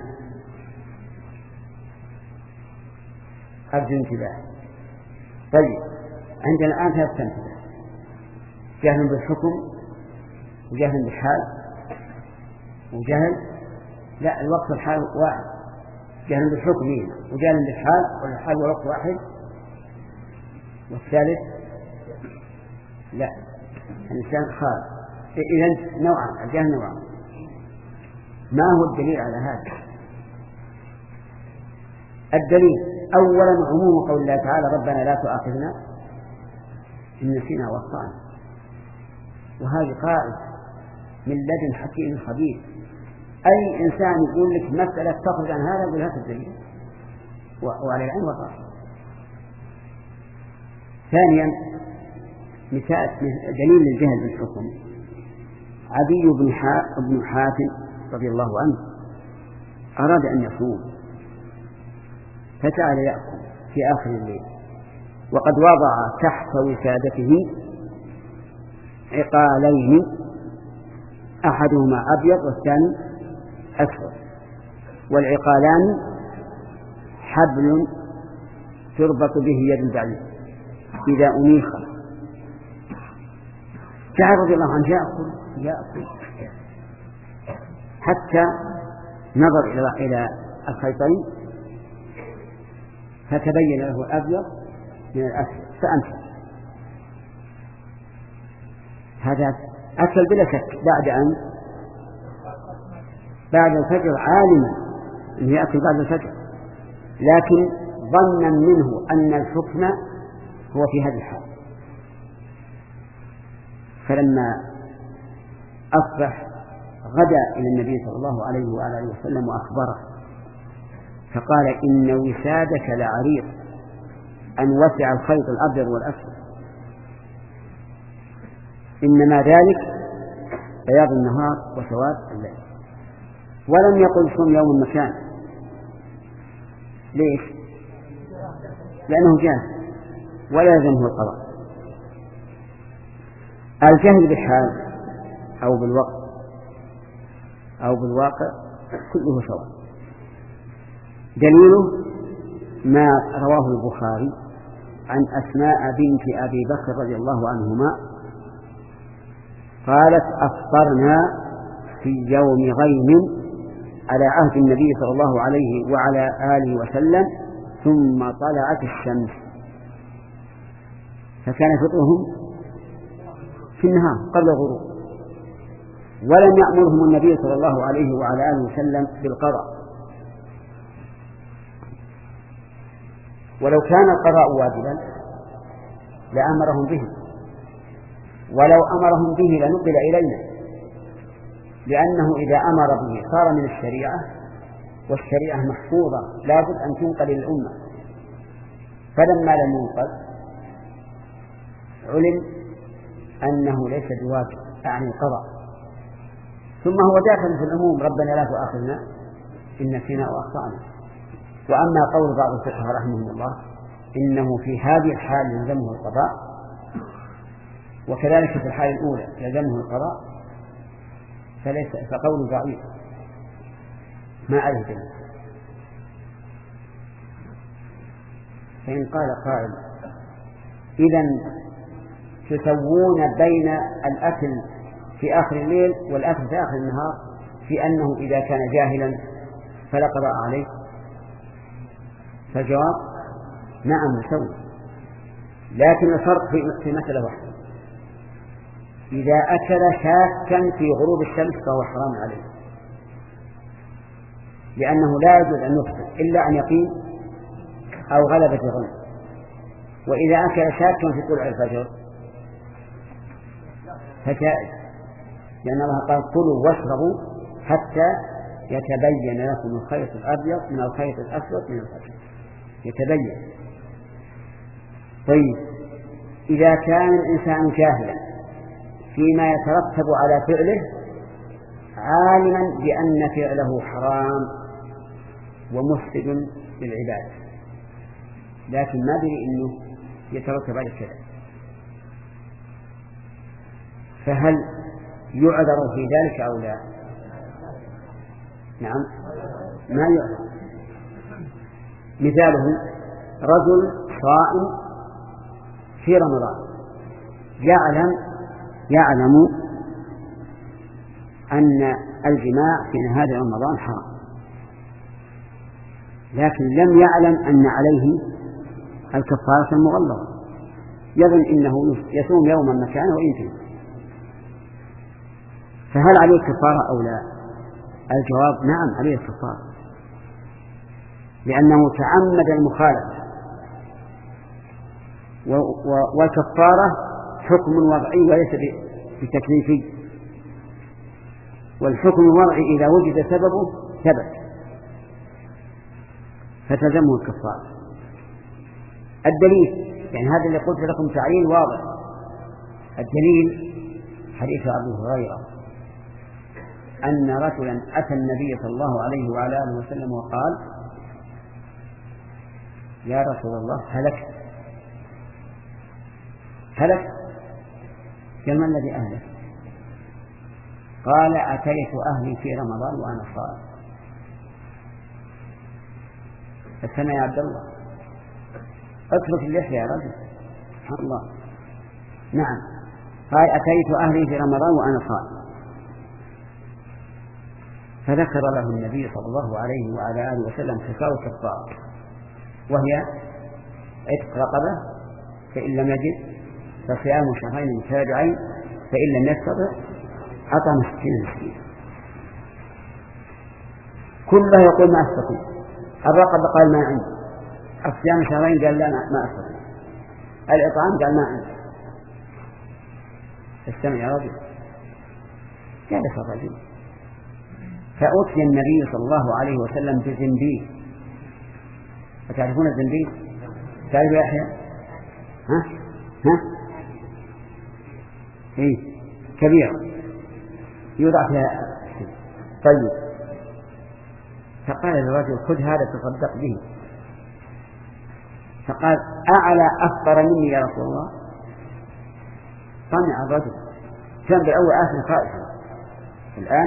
أرجو انتباه. طيب، عندنا الآن ثلاث أمثلة: جهل بالحكم، وجهل بالحال، وجهل لا الوقت والحال واحد. جهل بالحكم وجهل بالحال، والحال والوقت واحد. والثالث لا، الإنسان خالق. إذن نوعان، الجهل نوعان. ما هو الدليل على هذا؟ الدليل أولا عموم قول الله تعالى: ربنا لا تؤاخذنا إن نسينا وأخطأنا. وهذه قاعدة من لدن حكيم خبير. أي إنسان يقول لك مسألة تخرج عن هذا يقول هذا الدليل، وعلى العين والرأس. ثانيا، مثال دليل الجهل بالحكم: عدي بن حاتم رضي الله عنه أراد أن يصوم فجعل يأكل في آخر الليل، وقد وضع تحت وسادته عقالين أحدهما أبيض والثاني أسود، والعقالان حبل تربط به يد البعير إذا أنيخ. جعل رضي الله عنه يأكل يأكل حتى نظر إلى إلى الخيطين فتبين له الأبيض من الأسود فأمسك. هذا أكل بلا شك بعد أن بعد الفجر، عالما أنه يأكل بعد الفجر، لكن ظنا منه أن الحكم هو في هذه الحال. فلما أصبح غدا إلى النبي صلى الله عليه وآله وسلم وأخبره، فقال: إن وسادك لعريض أن وسع الخيط الأبيض والأسود، إنما ذلك بياض النهار وسواد الليل. ولم يقل صم يوم مكان. ليش؟ لأنه جاهل ولا يلزمه القضاء. الجهل بالحال أو بالوقت أو بالواقع كله سواء. دليله ما رواه البخاري عن أسماء بنت أبي بكر رضي الله عنهما قالت: أفطرنا في يوم غيم على عهد النبي صلى الله عليه وعلى آله وسلم، ثم طلعت الشمس، فكان فطرهم في النهار قبل الغروب، ولم يأمرهم النبي صلى الله عليه وعلى آله وسلم بالقضاء. ولو كان القضاء واجبا لأمرهم به، ولو أمرهم به لنقل إلينا، لأنه إذا أمر به صار من الشريعة، والشريعة محفوظة لا بد أن تنقل للأمة. فلما لم ينقل علم أنه ليس بواجب يعني القضاء، ثم هو داخل في العموم: ربنا لا تؤاخذنا إن نسينا وأخطأنا. وأما قول بعض الفقهاء رحمهم الله إنه في هذه الحال يلزمه القضاء، وكذلك في الحال الأولى يلزمه القضاء، فليس فقول ضعيف. ما عليه دليل. فإن قال قائل إذن تسوون بين الأكل في آخر الليل والأكل في آخر النهار في أنه إذا كان جاهلا فلا قضاء عليه؟ فالجواب نعم نسوي، لكن الفرق في مسألة واحدة: إذا أكل شاكا في غروب الشمس فهو حرام عليه، لأنه لا يجوز أن يفطر إلا عن يقين أو غلبة ظن. وإذا أكل شاكا في طلوع الفجر فجائز، لأن الله قال: كلوا واشربوا حتى يتبين لكم الخيط الأبيض من الخيط الأسود من الفجر. يتبين. طيب إذا كان الإنسان جاهلا فيما يترتب على فعله عالما بأن فعله حرام ومفسد للعباد، لكن ما دري أنه يترتب على كذا، فهل يعذر في ذلك أو لا؟ نعم ما يعذر. مثاله رجل صائم في رمضان يعلم يعلم أن الجماع في نهار رمضان حرام، لكن لم يعلم أن عليه الكفارة المغلظة، يظن إنه يصوم يوما مكانه وينتهي، فهل عليه كفارة أو لا؟ الجواب نعم عليه كفارة، لأنه تعمد المخالفة، والكفارة حكم وضعي وليس بتكليفي، والحكم الوضعي إذا وجد سببه ثبت فتلزمه الكفارة. الدليل يعني هذا اللي قلت لكم تعليل واضح. الدليل حديث أبي هريرة أن رجلا أتى النبي صلى الله عليه وعلى آله وسلم وقال: يا رسول الله هلكت هلكت قال: ما الذي أهلك؟ قال: أتيت أهلي في رمضان وأنا صائم. فسمع يا عبد الله اترك اللحية يا رجل، سبحان الله. نعم قال: أتيت أهلي في رمضان وأنا صائم. فذكر له النبي صلى الله عليه وعلى آله وسلم تساوي كفارة، وهي عتق رقبة، فإن لم يجد فصيام شهرين متتابعين، فإن لم يستطع أطعم ستين مسكينا. كله يقول ما أستطيع. الرقبة قال ما عندي، الصيام شهرين قال لا ما أستطيع، الإطعام قال ما عندي. استمع يا رجل. جالس الرجل فأتي النبي صلى الله عليه وسلم بزنبيل. أتعرفون الزنبيل؟ تعرف يا يحيى؟ ها؟ ها؟ إيه كبير يوضع فيها. طيب فقال للرجل: خذ هذا تصدق به. فقال: أعلى أفطر مني يا رسول الله؟ طمع الرجل، كان بالأول آخر خائفا، الآن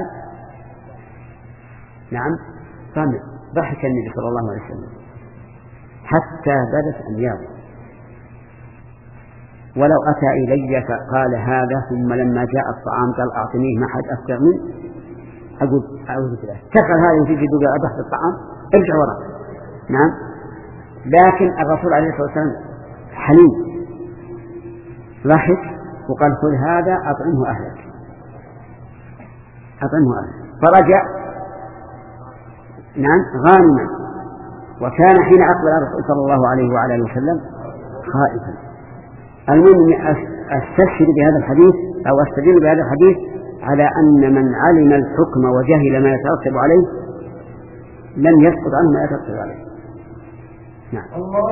نعم طمع. ضحك النبي صلى الله عليه وسلم حتى بدت أنيابه، ولو أتى إلي فقال هذا ثم لما جاء الطعام قال: أعطنيه ما حد أفطر منه، أقول أعوذ بالله، تفعل هذا وتجي تقول أبحث الطعام، ارجع وراء. نعم. لكن الرسول عليه الصلاة والسلام حليم، ضحك وقال: خذ هذا أطعمه أهلك، أطعمه أهلك. فرجع نعم غانما، وكان حين أقبل الرسول صلى الله عليه وعلى آله وسلم خائفا. المهم أستشهد بهذا الحديث أو أستدل بهذا الحديث على أن من علم الحكم وجهل ما يترتب عليه لم يسقط عنه ما يترتب عليه. نعم. الله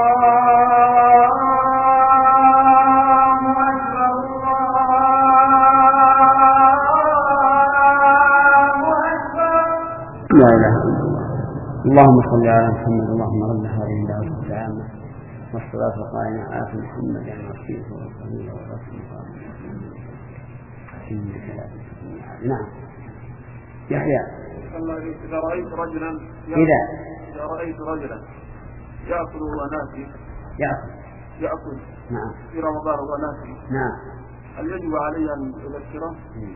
أكبر الله أكبر. لا إله إلا الله. اللهم صل على محمد. اللهم رب هذه الدعوة التامة والصلاة والسلام على محمد يعني وسيله ورسوله ورسوله. نعم. يحيى إذا رأيت رجلا إذا إذا رأيت رجلا يأكل وناسي يأكل يأكل نعم في رمضان وناسي نعم هل يجب علي أن أذكره؟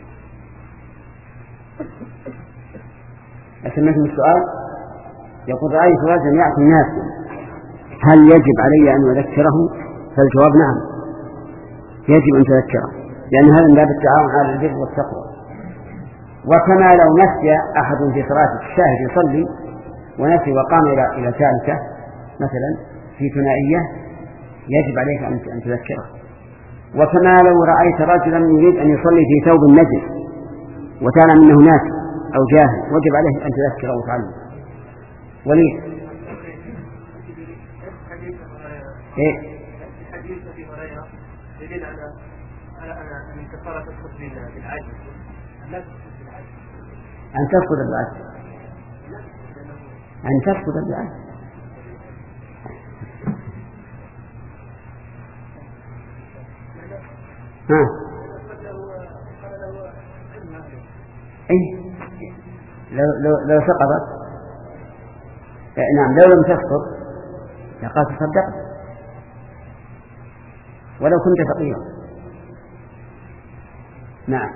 أسمعكم السؤال. يقول رأيت رجلا يأكل ناسي هل يجب علي أن أذكره؟ فالجواب نعم يجب أن تذكره، لأن هذا من باب التعاون على البر والتقوى. وكما لو نسي أحد في صلاة الشاهد يصلي ونسي وقام إلى إلى ثالثة مثلا في ثنائية يجب عليك أن تذكره. وكما لو رأيت رجلا يريد أن يصلي في ثوب النجس وكان منه ناسي أو جاهل وجب عليه أن تذكره وتعلم. وليه؟ إيه؟ حديث أبي هريرة يدل على على أن الكفارة تسقط بالعجز. أن تسقط بالعجز أن تسقط بالعجز ها أي لو لو لو سقطت نعم لو لم تسقط لقد تصدقت ولو كنت فقيرا. نعم.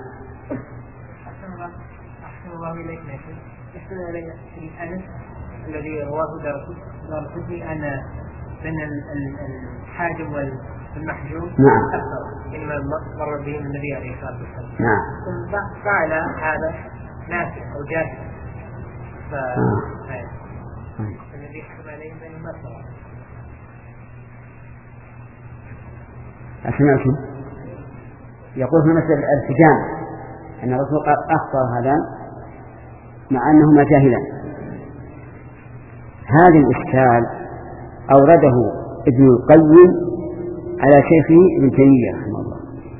أحسن الله إليك ناكل أحسن إلي الأنس الذي رواه دار القطني أن بين الحاجب والمحجوب نعم أكثر إنما مر به النبي عليه الصلاة والسلام. نعم. ثم فعل هذا ناسي أو جاهل فالذي يحكم عليهم بينهم أكثر. أسمعتم؟ يقول في مثل الالتجام أن الرسول قال أخطر هذا مع أنهما جاهلان. هذا الإشكال أورده ابن القيم على شيخه ابن تيمية رحمه الله،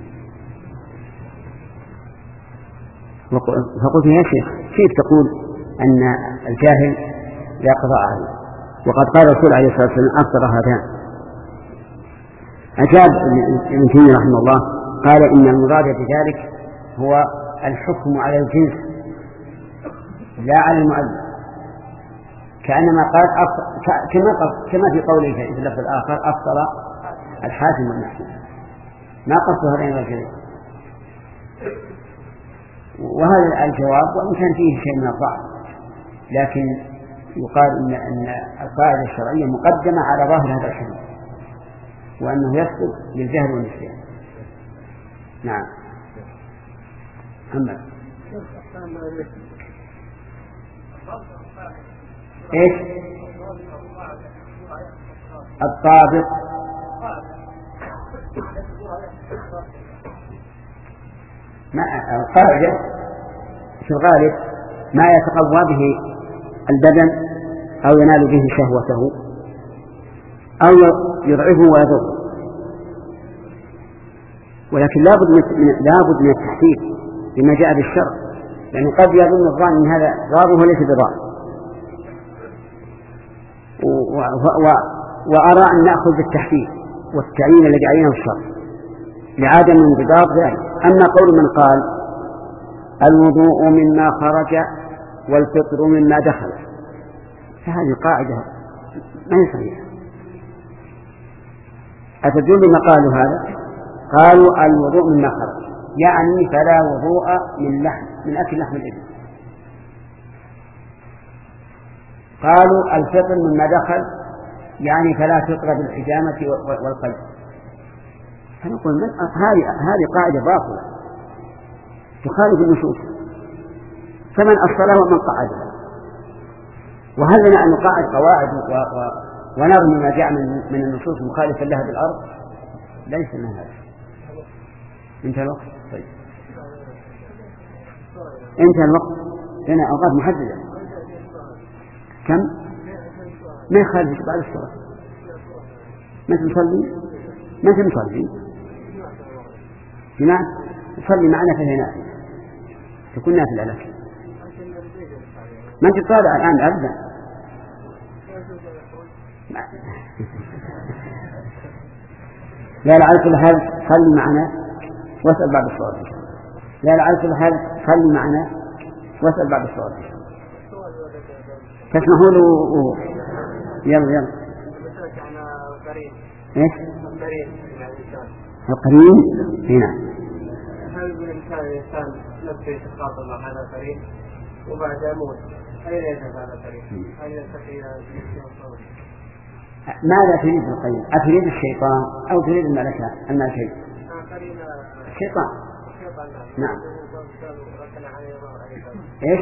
فقلت يا شيخ كيف تقول أن الجاهل لا قضاء عليه وقد قال الرسول عليه الصلاة والسلام أخطر هذان؟ أجاب ابن تيمية رحمه الله قال إن المراد بذلك هو الحكم على الجنس لا على المؤلف، كأنما قال كما كما في قوله في اللفظ الآخر أفطر الحاكم والمحكوم، ما قصد هذين الرجلين. وهذا الجواب وإن كان فيه شيء من الضعف لكن يقال إن أن القاعدة الشرعية مقدمة على ظاهر هذا الحديث وأنه يسقط للجهل والنسيان. نعم. محمد. إيش؟ الضابط ما القاعدة في الغالب ما يتقوى به البدن أو ينال به شهوته أو يضعفه ويضره، ولكن لا بد من لا بد من التحديد لما جاء بالشرع، يعني قد يظن الظان ان هذا ضار وليس بضار. وأرى أن نأخذ بالتحديد والتعيين الذي عينه الشرع لعدم انضباط ذلك. أما قول من قال الوضوء مما خرج والفطر مما دخل فهذه قاعدة ما هي صحيحة. أتدل ما قالوا هذا؟ قالوا الوضوء مما خرج يعني فلا وضوء من لحم من أكل لحم الإبل. قالوا الفطر مما دخل يعني فلا فطر بالحجامة والقلب. فنقول هذه هذه قاعدة باطلة تخالف النصوص، فمن أصلها ومن قعدها. وهل لنا أن نقاعد قواعد و... و... ونرمي ما جاء من, من النصوص مخالفا لها بالأرض؟ ليس لنا هذا. انتهى الوقت. طيب انتهى الوقت، لنا أوقات محددة. كم؟ ما يخالف بعد الصلاة. ما تصلي؟ ما تصلي؟ جماعة تصلي معنا فهي نافلة، تكون نافلة لك. ما أنت طالع الآن أبدا. لا لعل كل حال صلي معنا واسأل بعد الصلاة. لا لعل كل حال صلي معنا واسأل بعد الصلاة. تسمحوا له و... يلا يلا ايش القرين هنا؟ هل بالإمكان الإنسان نفسه يتخاطب مع هذا القرين وبعد يموت أين يذهب هذا القرين؟ هل يلتقي إلى ماذا تريد القرين؟ أتريد الشيطان أو تريد الملكة الملكين؟ الشيطان. نعم. ايش؟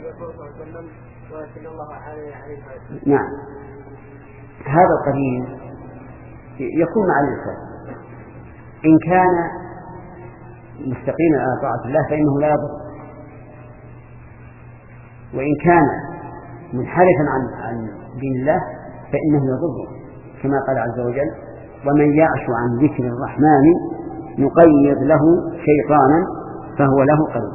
نعم. هذا القرين يكون مع الإنسان إن كان مستقيما على طاعة الله فإنه لا يضر، وإن كان منحرفا عن عن دين الله فإنه يضر، كما قال عز وجل: ومن يعش عن ذكر الرحمن نقيض له شيطانا فهو له قرين.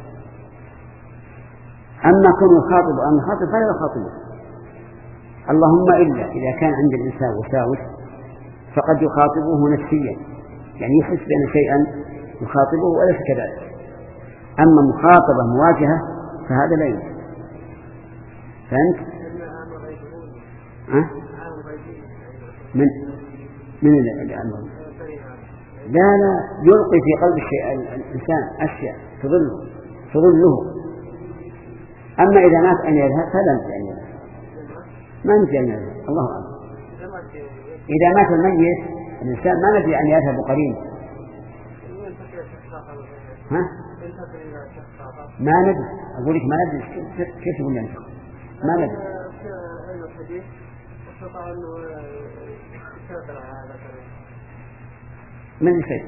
أما كن يخاطب أو يخاطب فلا يخاطبه، اللهم إلا إذا كان عند الإنسان وساوس فقد يخاطبه نفسيا، يعني يحس بأن شيئا يخاطبه وليس كذلك. أما مخاطبة مواجهة فهذا لا يمكن. فهمت؟ أه؟ من من الأمر لا لا يلقي في قلب الشيء الإنسان أشياء تضله تضله. أما إذا مات أن يذهب فلا نجي أن يذهب، ما نجي أن يذهب، الله أعلم. إذا مات الميت الإنسان ما ندري أن يذهب قريب. ها؟ ما ندري، أقول لك ما ندري. كيف تقول لي؟ ما ندري. من الشيء؟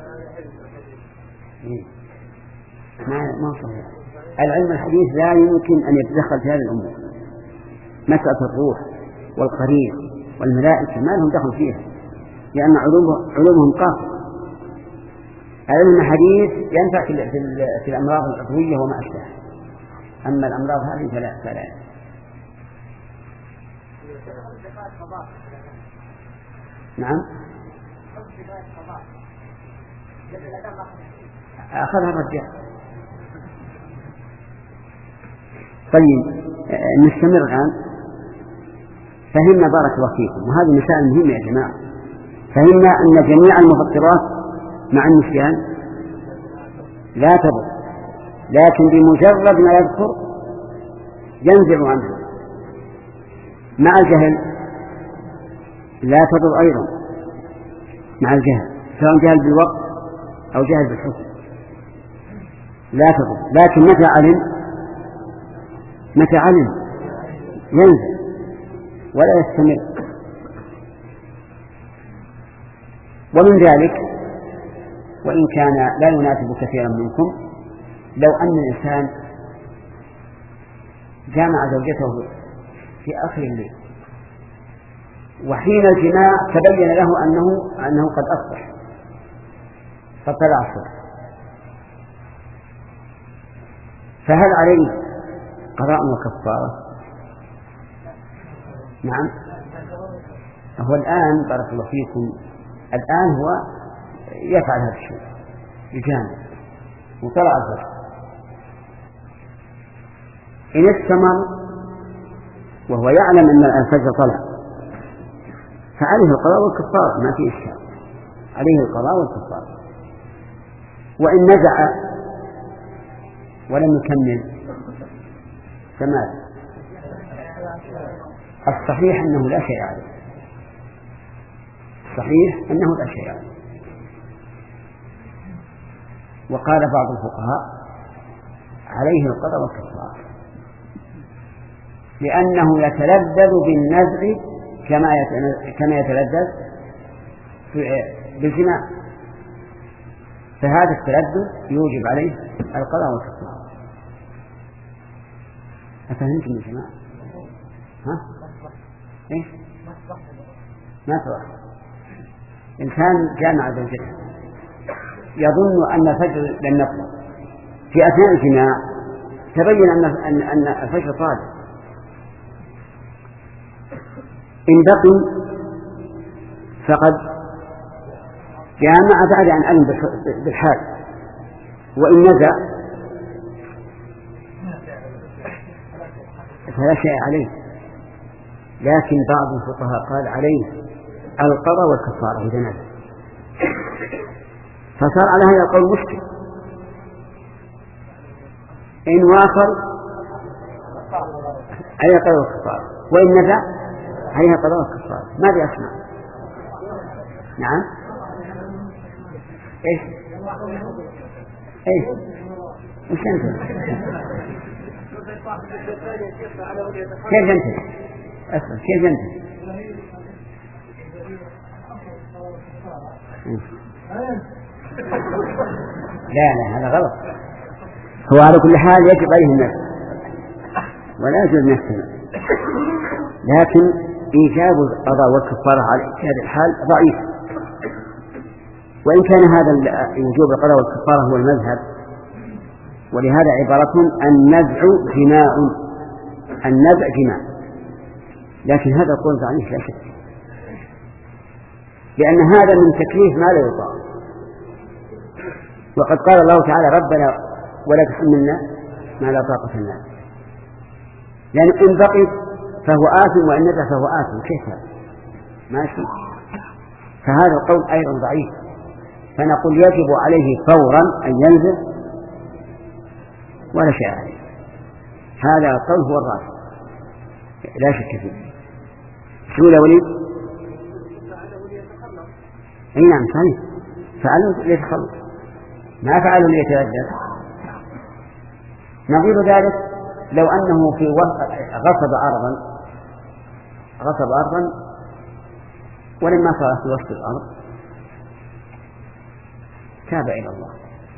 ما ما صحيح. العلم الحديث لا يمكن أن يتدخل في هذه الأمور. مسألة الروح والقرين والملائكة ما لهم دخل فيها، لأن علومهم علومهم قاصرة. العلم الحديث ينفع في في الأمراض العضوية وما أشبه، أما الأمراض هذه فلا فلا. نعم. أخذها الرجال. طيب نستمر الآن. فهمنا بارك الله فيكم، وهذه مسائل مهمة يا جماعة. فهمنا أن جميع المفطرات مع النسيان لا تضر، لكن بمجرد ما يذكر ينزل عنها. مع الجهل لا تضر أيضا، مع الجهل سواء جهل بالوقت أو جهل بالحكم لا تضر. لكن متى علم متى علم ينزل ولا يستمر. ومن ذلك وإن كان لا يناسب كثيرا منكم، لو أن الإنسان جامع زوجته في آخر الليل وحين الجماع تبين له أنه أنه قد أصبح قد طلع الصبح، فهل عليه قضاء وكفارة؟ نعم. هو الآن بارك الله فيكم الآن هو يفعل هذا الشيء يجامع وطلع الفجر، إن استمر وهو يعلم أن الفجر طلع فعليه القضاء والكفارة، ما في إشكال، عليه القضاء والكفارة. وإن نزع ولم يكمل فماذا؟ الصحيح أنه لا شيء عليه، الصحيح أنه لا شيء عليه. وقال بعض الفقهاء عليه القضاء والكفارة، لأنه يتلذذ بالنزع كما كما يتلذذ بالجماع، فهذا التلذذ يوجب عليه القضاء والكفارة. أفهمتم يا جماعة؟ ها؟ إيه؟ ما صح. إنسان جامع زوجته يظن أن الفجر لم يطلع، في أثناء الجماع تبين أن أن أن الفجر طالع، إن بقي فقد جامع بعد أن علم بالحال، وإن نزع فلا شيء عليه. لكن بعض الفقهاء قال عليه القضاء والكفارة إذا نزل، فصار على هذا القول مشكل. إن واصل عليه القضاء والكفارة، وإن نزع عليه القضاء والكفارة. ماذا يصنع؟ نعم إيش إيش وش أنت كيف أنت أسمع كيف أنت لا لا هذا غلط. هو على كل حال يجب عليه النفس ولا يجوز نفسه، لكن إيجاب القضاء والكفارة على هذا الحال ضعيف. وإن كان هذا وجوب القضاء والكفارة هو المذهب، ولهذا عبارة النزع جماع، النزع جماع، لكن هذا القول ضعيف لا شك، لأن هذا من تكليف ما لا يطاق. وقد قال الله تعالى ربنا ولا تحملنا ما لا طاقة لنا، لأن إن بقي فهو آثم وإن نزع فهو آثم. كيف هذا؟ ماشي. فهذا القول أيضا ضعيف، فنقول يجب عليه فورا أن ينزع ولا شيء عليه. هذا القول هو الراجح لا شك فيه. شو يا وليد؟ أي نعم صحيح، فعله ليتخلص، ما فعله ليتلذذ. نظير ذلك لو أنه في غصب أرضا غصب أرضا ولما صار في وسط الأرض تاب إلى الله،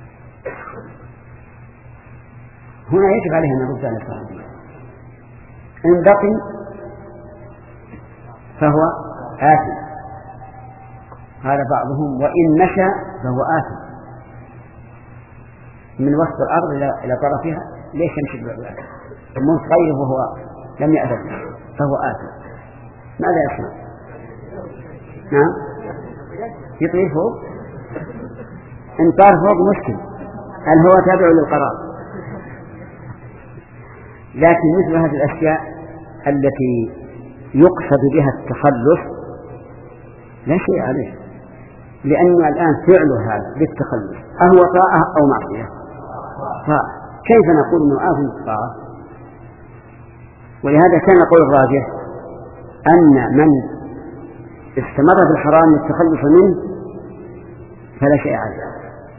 هنا يجب عليه أن يرد على صاحبه. إن بقي فهو آثم، قال بعضهم وإن مشى فهو آثم من وسط الأرض إلى طرفها. ليش يمشي بالآثم؟ الموت غيره وهو لم يأذن فهو آثم. ماذا يصنع؟ نعم يطير فوق. إن طار فوق مشكل، الهواء تابع للقرار. لكن مثل هذه الأشياء التي يقصد بها التخلص لا شيء عليه، لأنه الآن فعله هذا للتخلص أهو طاعة أو معصية؟ فكيف نقول أنه آثم الطاعة؟ ولهذا كان القول الراجح أن من استمر في الحرام للتخلص منه فلا شيء عليه،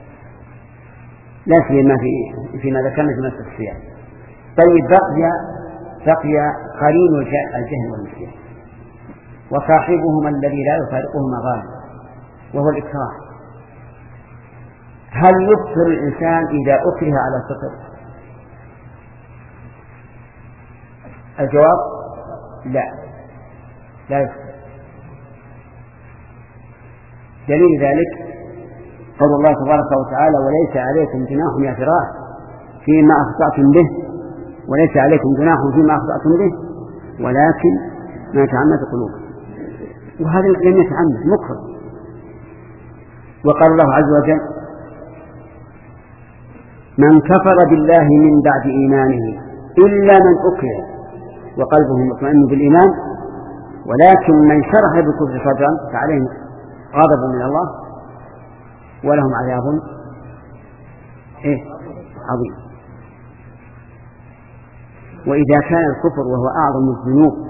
لا سيما في فيما ذكرنا في مسألة الصيام. طيب بقي بقي قرين الجهل والنسيان، وصاحبهما الذي لا يفارقهما غالب وهو الإكراه. هل يكفر الإنسان إذا أكره على فطر؟ الجواب لا، لا يكفر. دليل ذلك قول الله تبارك وتعالى وليس عليكم جناح يا فراش فيما أخطأتم به، وليس عليكم جناح فيما أخطأتم به ولكن ما تعمد قلوبكم. وهذا لم يتعمد مكفر. وقال الله عز وجل من كفر بالله من بعد إيمانه إلا من أكره وقلبه مطمئن بالإيمان ولكن من شرح بالكفر صدرا فعليهم غضب من الله ولهم عذاب إيه؟ عظيم. وإذا كان الكفر وهو أعظم الذنوب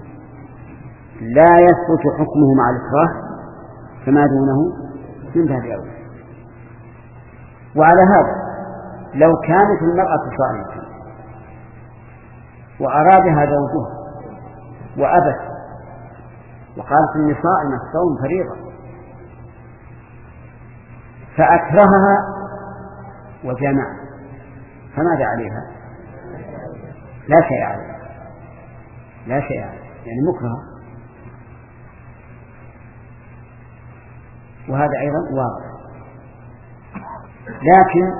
لا يثبت حكمه مع الإكراه فما دونه من باب أولى. وعلى هذا لو كانت المرأة صائمة وأرادها زوجها وأبت وقالت إني صائمة الصوم فريضة فأكرهها وجمع فماذا عليها؟ لا شيء عليها، لا شيء عليها، يعني مكرهة. وهذا أيضا واضح. لكن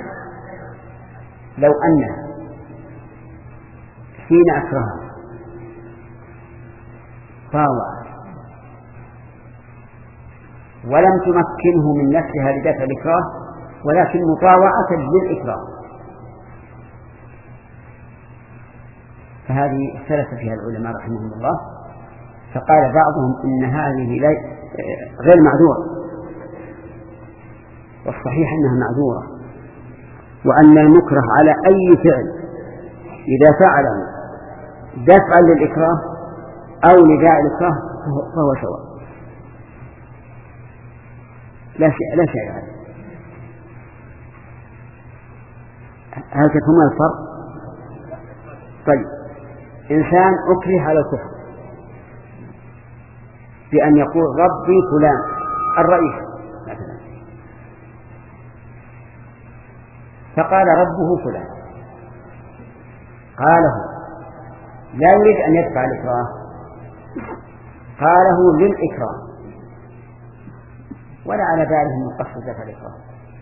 لو أنها حين أكرهها طاوعت ولم تمكنه من نفسها لدفع الإكراه ولكن مطاوعة للإكراه فهذه اختلف فيها العلماء رحمهم الله، فقال بعضهم إن هذه غير معذورة، والصحيح أنها معذورة، وأن المكره على أي فعل إذا فعله دفعا للإكراه أو لداعي الإكراه فهو سواء، لا شيء لا شيء عليه. هل تفهمون الفرق؟ طيب، إنسان أكره على الكفر بأن يقول ربي فلان الرئيس مثلا، فقال ربه فلان، قاله لا يريد أن يدفع الإكراه، قاله للإكراه ولا على باله من قصد دفع الإكراه،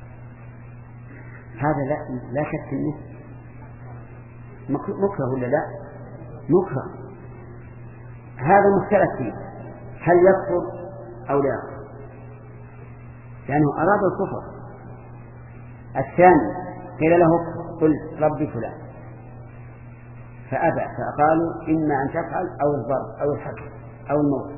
هذا لا, لا شك أنه مكره ولا لا؟ مكره. هذا مختلف فيه، هل يكفر أو لا يكفر، لأنه أراد الكفر. الثاني قيل له قل ربي فلان فأبى، فقالوا إما أن تفعل أو الضرب أو الحبس أو الموت،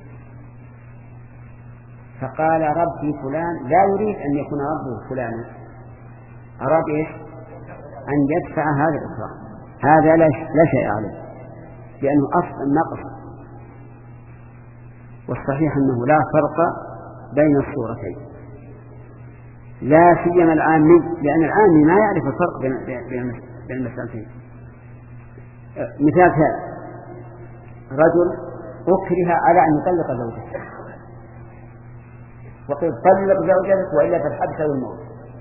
فقال ربي فلان لا يريد أن يكون ربه فلان، أراد إيش؟ أن يدفع هذا الإكراه، هذا لا شيء عليه لأنه أصلا نقص. والصحيح أنه لا فرق بين الصورتين، لا سيما العامي، لأن العامي ما يعرف الفرق بين بين المسألتين. مثال هذا رجل أكره على أن يطلق زوجته، وقيل طلق زوجتك وإلا فالحبس أو الموت،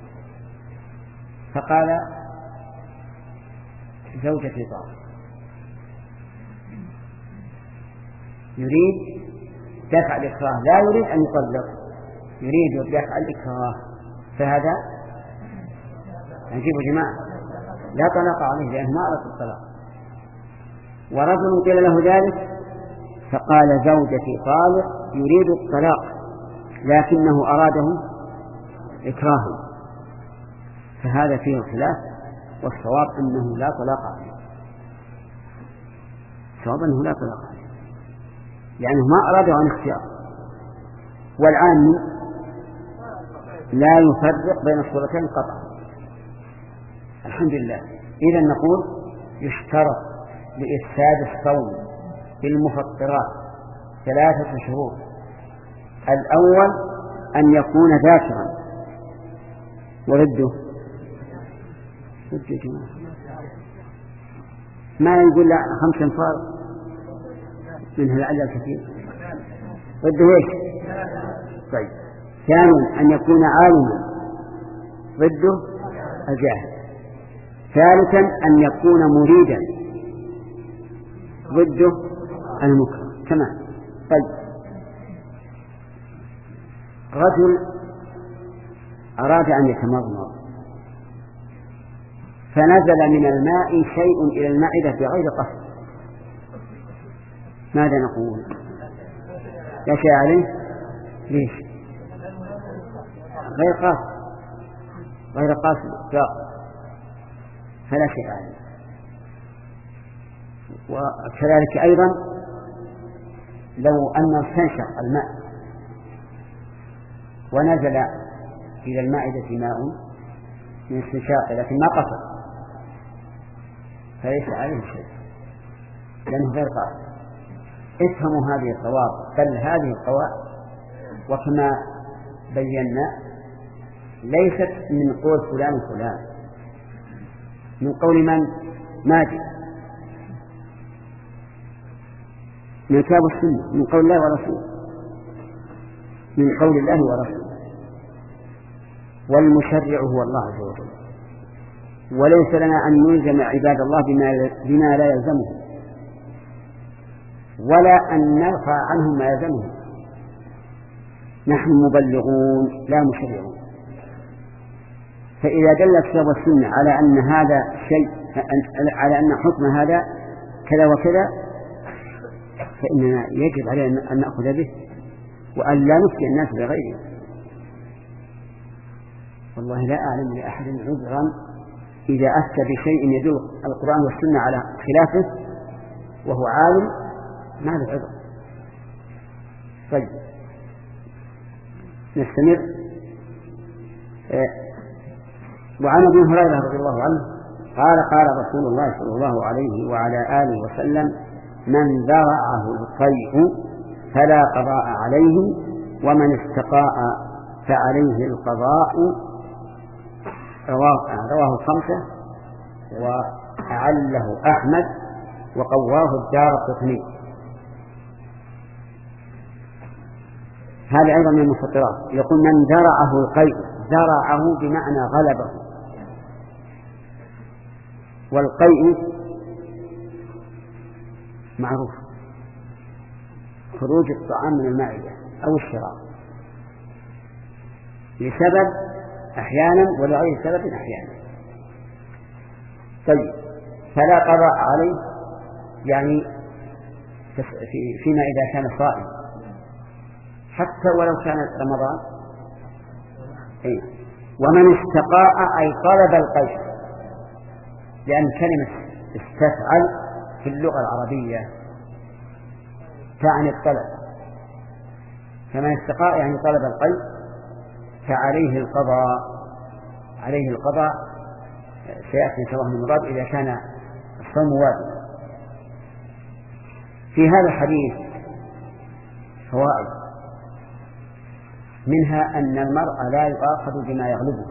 فقال زوجتي طالق، يريد دفع الإكراه، لا يريد أن يطلق، يريد دفع الإكراه، فهذا نجيب جماعة لا طلاق عليه لأنه ما أراد الطلاق. ورجل قيل له ذلك فقال زوجتي طالق يريد الطلاق لكنه أراده إكراها، فهذا فيه خلاف، والصواب أنه لا طلاق عليه، الصواب أنه لا طلاق عليه لأنه ما أراده عن اختيار. والعام لا يفرق بين الصورتين قطعا. الحمد لله. إذا نقول يشترط لإفساد الصوم بالمفطرات ثلاثة شروط: الأول أن يكون ذاكرا، ورده ما يقول لا خمس انفار منها العدد الكثير، رده ايش؟ طيب. ثانيا أن يكون عالما، رده الجاهل. ثالثا أن يكون مريدا، ضده المكره تمام. طيب، رجل أراد أن يتمضمض فنزل من الماء شيء إلى المعدة بغير قصد، ماذا نقول؟ لا شيء عليه. ليش؟ غير قاصد، غير قاصد إطلاقا، فلا شيء عليه. وكذلك أيضا لو أن استنشق الماء ونزل إلى المائدة ماء من استنشاق لكن ما قصد فليس عليه شيء لأنه غير قاصد. افهموا هذه القواعد، بل هذه القواعد وكما بينا ليست من قول فلان فلان، من قول من؟ ماجد، من كتاب السنة، من قول الله ورسوله، من قول الله ورسوله، والمشرع هو الله عز وجل، وليس لنا أن نلزم عباد الله بما, بما لا يلزمهم، ولا أن نرفع عنهم ما يلزمهم. نحن مبلغون لا مشرعون. فإذا دل الكتاب والسنة على أن هذا شيء، على أن حكم هذا كذا وكذا، فإننا يجب علينا أن نأخذ به وأن لا نفتي الناس بغيره. والله لا أعلم لأحد عذرا إذا أفتى بشيء يدل القرآن والسنة على خلافه وهو عالم ما له عذر. طيب نستمر. وعن ابي هريرة رضي الله عنه قال قال رسول الله صلى الله عليه وعلى آله وسلم من ذرعه القيء فلا قضاء عليه ومن استقاء فعليه القضاء. رواه الخمسة وأعله أحمد وقواه الدارقطني. هذا أيضا من المفطرات. يقول من ذرعه القيء، ذرعه بمعنى غلبه. والقيء معروف خروج الطعام من المعدة أو الشراب لسبب أحيانا ولغير سبب أحيانا. طيب فلا قضاء عليه يعني فيما إذا كان صائم حتى ولو كان رمضان. أي. ومن استقاء أي طلب القيء، لأن كلمة استفعل في اللغة العربية تعني الطلب، فمن استقاء يعني طلب القيء فعليه القضاء. عليه القضاء سيأتي إن شاء الله من المراد إذا كان الصوم واجب. في هذا الحديث فوائد، منها أن المرء لا يؤاخذ بما يغلبه،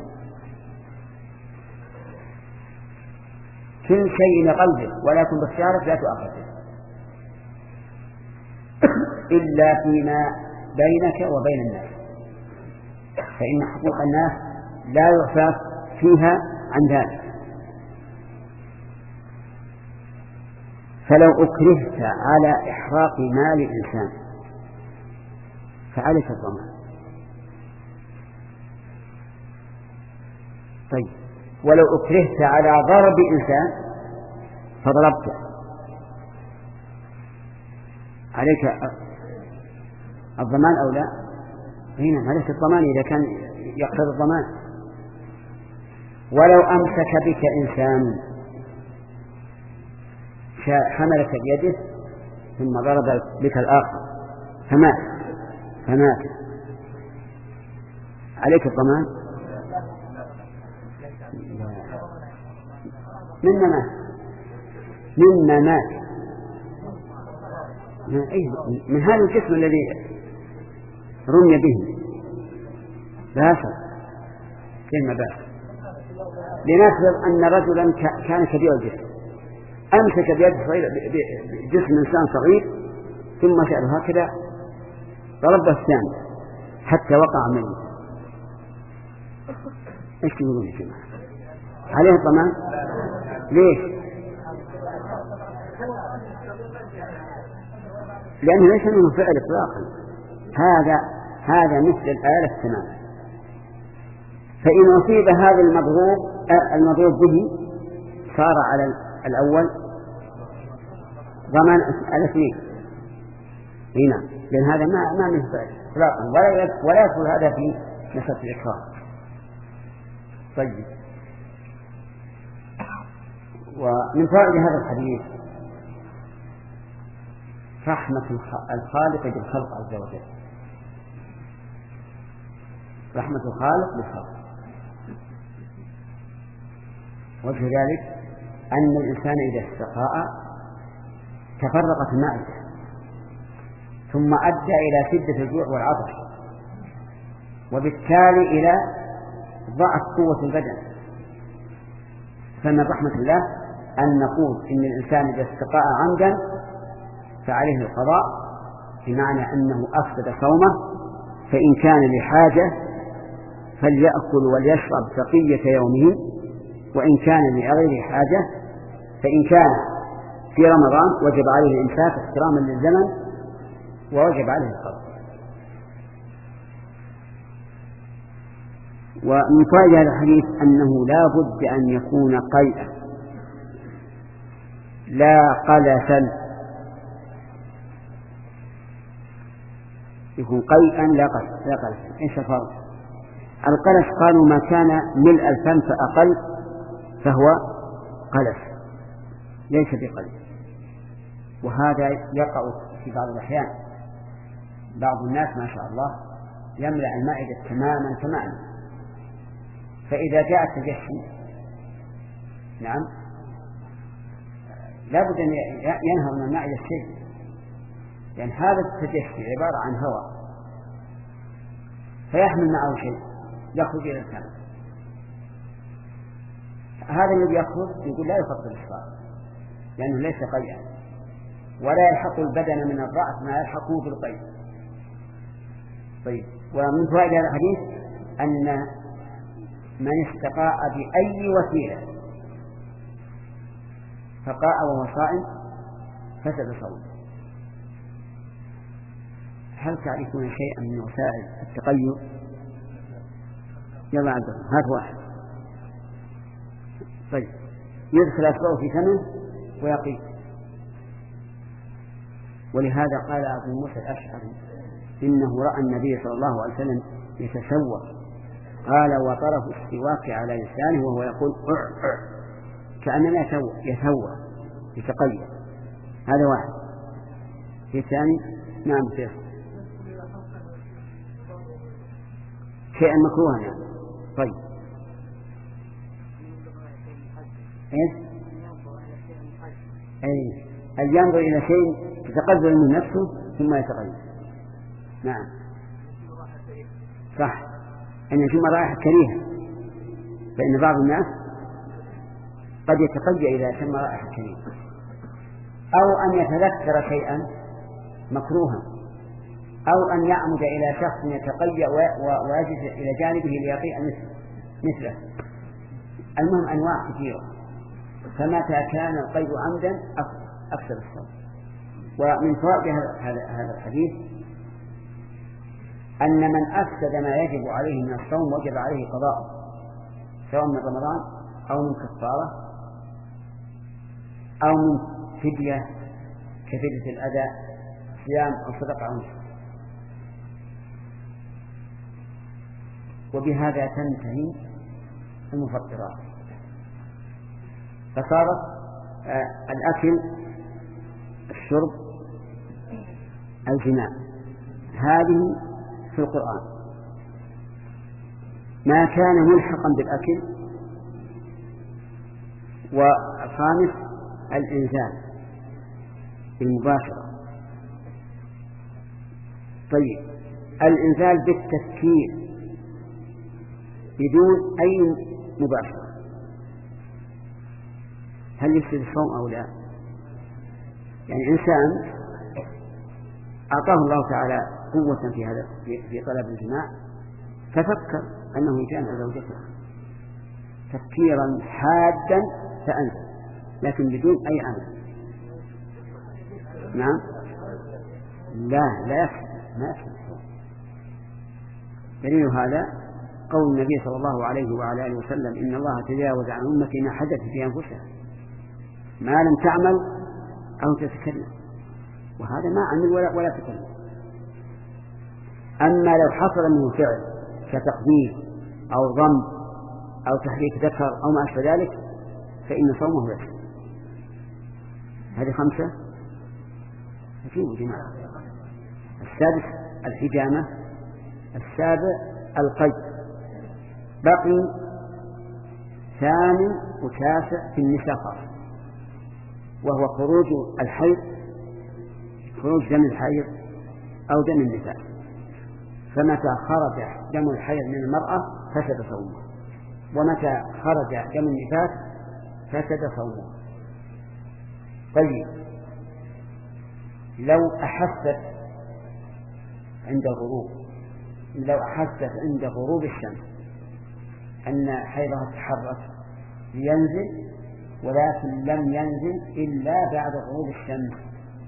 كل شيء قلبه ولكن باختيارك لا تؤاخذ إلا فيما بينك وبين الناس، فإن حقوق الناس لا يعفى فيها عن ذلك. فلو أكرهت على إحراق مال إنسان فعليك الضمان. طيب ولو أكرهت على ضرب إنسان فضربته عليك الضمان أو لا؟ هنا عليك الضمان إذا كان يقتضي الضمان. ولو أمسك بك إنسان حملك بيده ثم ضرب بك الآخر فمات فمات عليك الضمان؟ مما مات مما مات من هذا الجسم الذي رمي به باشر كلمة باشر. لنفرض أن رجلا كان كبير الجسم أمسك بيده جسم إنسان صغير ثم شعره هكذا ضربه الثاني حتى وقع منه، ايش تقولون يا جماعة؟ عليه الضمان؟ ليش؟ لأنه ليس منه فعل إطلاقا، هذا هذا مثل الآلة تماما. فإن أصيب هذا المضروب المضروب به صار على الأول ضمان الاثنين هنا، لأن هذا ما ما منه فعل إطلاقا ولا ولا يدخل هذا في مسألة الإكراه. طيب ومن فائدة هذا الحديث رحمة الخالق بالخلق عز وجل، رحمة الخالق بالخلق. وجه ذلك أن الإنسان إذا استقاء تفرقت المعدة ثم أدى إلى شدة الجوع والعطش وبالتالي إلى ضعف قوة البدن. فمن رحمة الله أن نقول إن الإنسان إذا استقاء عمدا فعليه القضاء، بمعنى أنه أفسد صومه، فإن كان لحاجة فليأكل وليشرب بقية يومه، وإن كان لغير حاجة فإن كان في رمضان وجب عليه الإمساك احتراما للزمن ووجب عليه القضاء. ومن فائدة هذا الحديث أنه لا بد أن يكون قيئا لا قلسا، يكون قيئا لا قلسا. إيش الفرق؟ القلس قالوا ما كان ملء الفم فأقل فهو قلس ليس بقلس، وهذا يقع في بعض الأحيان. بعض الناس ما شاء الله يملأ المعدة تماما تماما، فإذا جاء التجشي نعم لابد أن ينهض من المعدة الشيء، لأن يعني هذا التجشي عبارة عن هواء فيحمل معه شيء يخرج إلى السماء. هذا الذي يخرج يقول لا يفضل الصلاة لأنه ليس قيئا، ولا يلحق البدن من الرأس ما يلحقه بالقيء. طيب، ومن فوائد هذا الحديث أن من استقاء بأي وسيلة فقاء وهو صائم فسد صومه. هل تعرفون شيئا من وسائل التقيؤ؟ يلا عبد الله هات واحد. طيب، يدخل أصبعه في فمه ويقي. ولهذا قال أبو موسى الأشعري إنه رأى النبي صلى الله عليه وسلم يتسوى، قال وطرف السواك على لسانه وهو يقول أع أع كأنما يتوى يتوى يتقيأ. هذا واحد. في الثاني نعم شيخ شيئا مكروها يعني. طيب ايش؟ اي أن ينظر إلى شيء يتقبل من نفسه ثم يتغير. نعم صح، أن يشم رائحة كريهة، فإن بعض الناس قد يتقيأ إذا شم رائحة كريهة، أو أن يتذكر شيئا مكروها، أو أن يعمد إلى شخص يتقيأ ويجلس إلى جانبه ليقيء مثله. المهم أنواع كثيرة، فمتى كان القيء عمدا أكثر الصوم. ومن فوائد هذا الحديث أن من أفسد ما يجب عليه من الصوم وجب عليه قضاء، سواء من رمضان أو من كفارة أو من فدية كفدية الأذى، صيام أو صدقة أو نسك. وبهذا تنتهي المفطرات، فصارت آه الأكل الشرب الجماع هذه في القرآن. ما كان ملحقا بالأكل. والخامس الإنزال بالمباشرة. طيب، الإنزال بالتفكير بدون أي مباشرة هل يفسد الصوم أو لا؟ يعني إنسان أعطاه الله تعالى قوة في هذا في طلب الجماع، ففكر أنه يجامع زوجته تفكيرا حادا فأنزل، لكن بدون أي عمل. نعم لا لا يفسد، ما يفسد الصوم. دليل هذا قول النبي صلى الله عليه وعلى آله وسلم إن الله تجاوز عن أمتي ما حدث في أنفسها ما لم تعمل أو تتكلم، وهذا ما عمل ولا, ولا تكلم. أما لو حصل منه فعل كتقبيل أو ضم أو تحريك ذكر أو ما أشبه ذلك فإن صومه يفسد. هذه خمسة. أجيبوا جماعة. السادس الحجامة. السابع القيد. بقي ثامن وتاسع في النساء خاصة، وهو خروج الحيض، خروج دم الحيض أو دم النفاس. فمتى خرج دم الحيض من المرأة فسد صومه، ومتى خرج دم النفاس فسد صومه. طيب، لو أحست عند الغروب لو أحست عند غروب الشمس أن حيضها تحرك لينزل ولكن لم ينزل إلا بعد غروب الشمس،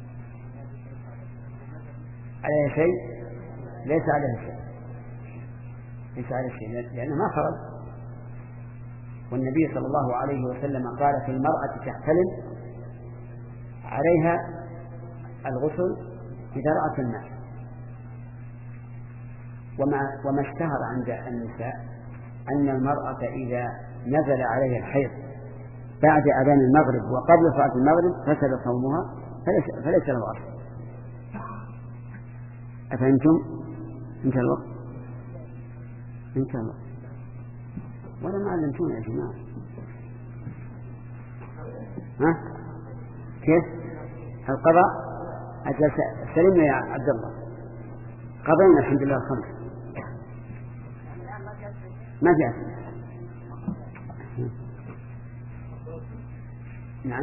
عليه شيء؟ ليس عليه شيء ليس عليه شيء لأنه ما خرج. والنبي صلى الله عليه وسلم قال في المرأة تحتلم عليها الغسل إذا رأت الماء. وما, وما اشتهر عند النساء أن المرأة إذا نزل عليها الحيض بعد أذان المغرب وقبل صلاة المغرب فسد صومها فليس, فليس له أصل. أفهمتم؟ انتهى الوقت انتهى الوقت ولا ما علمتونا يا جماعة. ها كيف القضاء؟ أجل سلمنا يا عبد الله، قضينا الحمد لله الخمس ما جاء. نعم.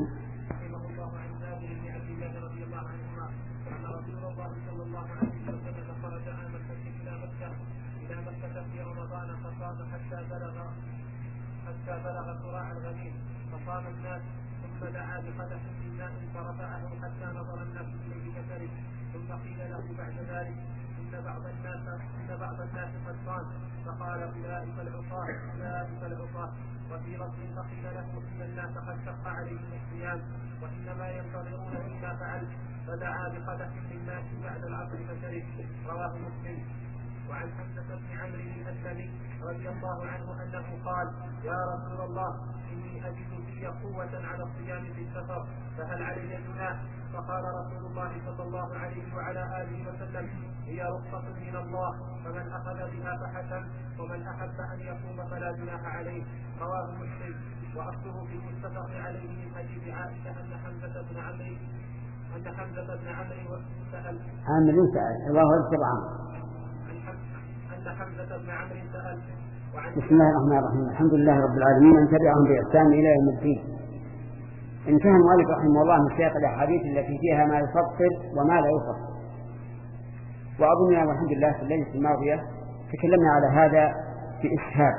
حتى بلغ حتى بلغ صراع الغنيم فصام الناس ثم دعا بقدح من ماء فرفعه حتى نظر الناس اليه كفره ثم قيل له بعد ذلك ان بعض الناس ان بعض الناس قد صام فقال اولئك العصاة اولئك العصاة. وفي لفظ فقيل له ان الناس قد شق عليهم الصيام وانما ينتظرون فيما فعل فدعا بقدح من ماء بعد العصر فشرب. رواه مسلم. وعن حمزة بن عمرو الأسلمي رضي الله عنه أنه قال يا رسول الله إني أجد في قوة على الصيام في السفر فهل علي جناح؟ فقال رسول الله صلى الله عليه وعلى آله وسلم هي رخصة من الله فمن أخذ بها فحسن ومن أحب أن يصوم فلا جناح عليه. رواه مسلم. وأصله في المتفق عليه من حديث عائشة أن حمزة بن عمرو أن حمزة بن عمرو سأل عمرو سأل الله السبعة أن حمزة بن عمرو سأل. بسم الله الرحمن الرحيم. الحمد لله رب العالمين أن تبعهم بإحسان إلى يوم الدين. انتهى المؤلف رحمه الله من سياق الأحاديث التي فيها ما يفطر وما لا يفطر. وأظننا والحمد لله في الليلة الماضية تكلمنا على هذا بإسهاب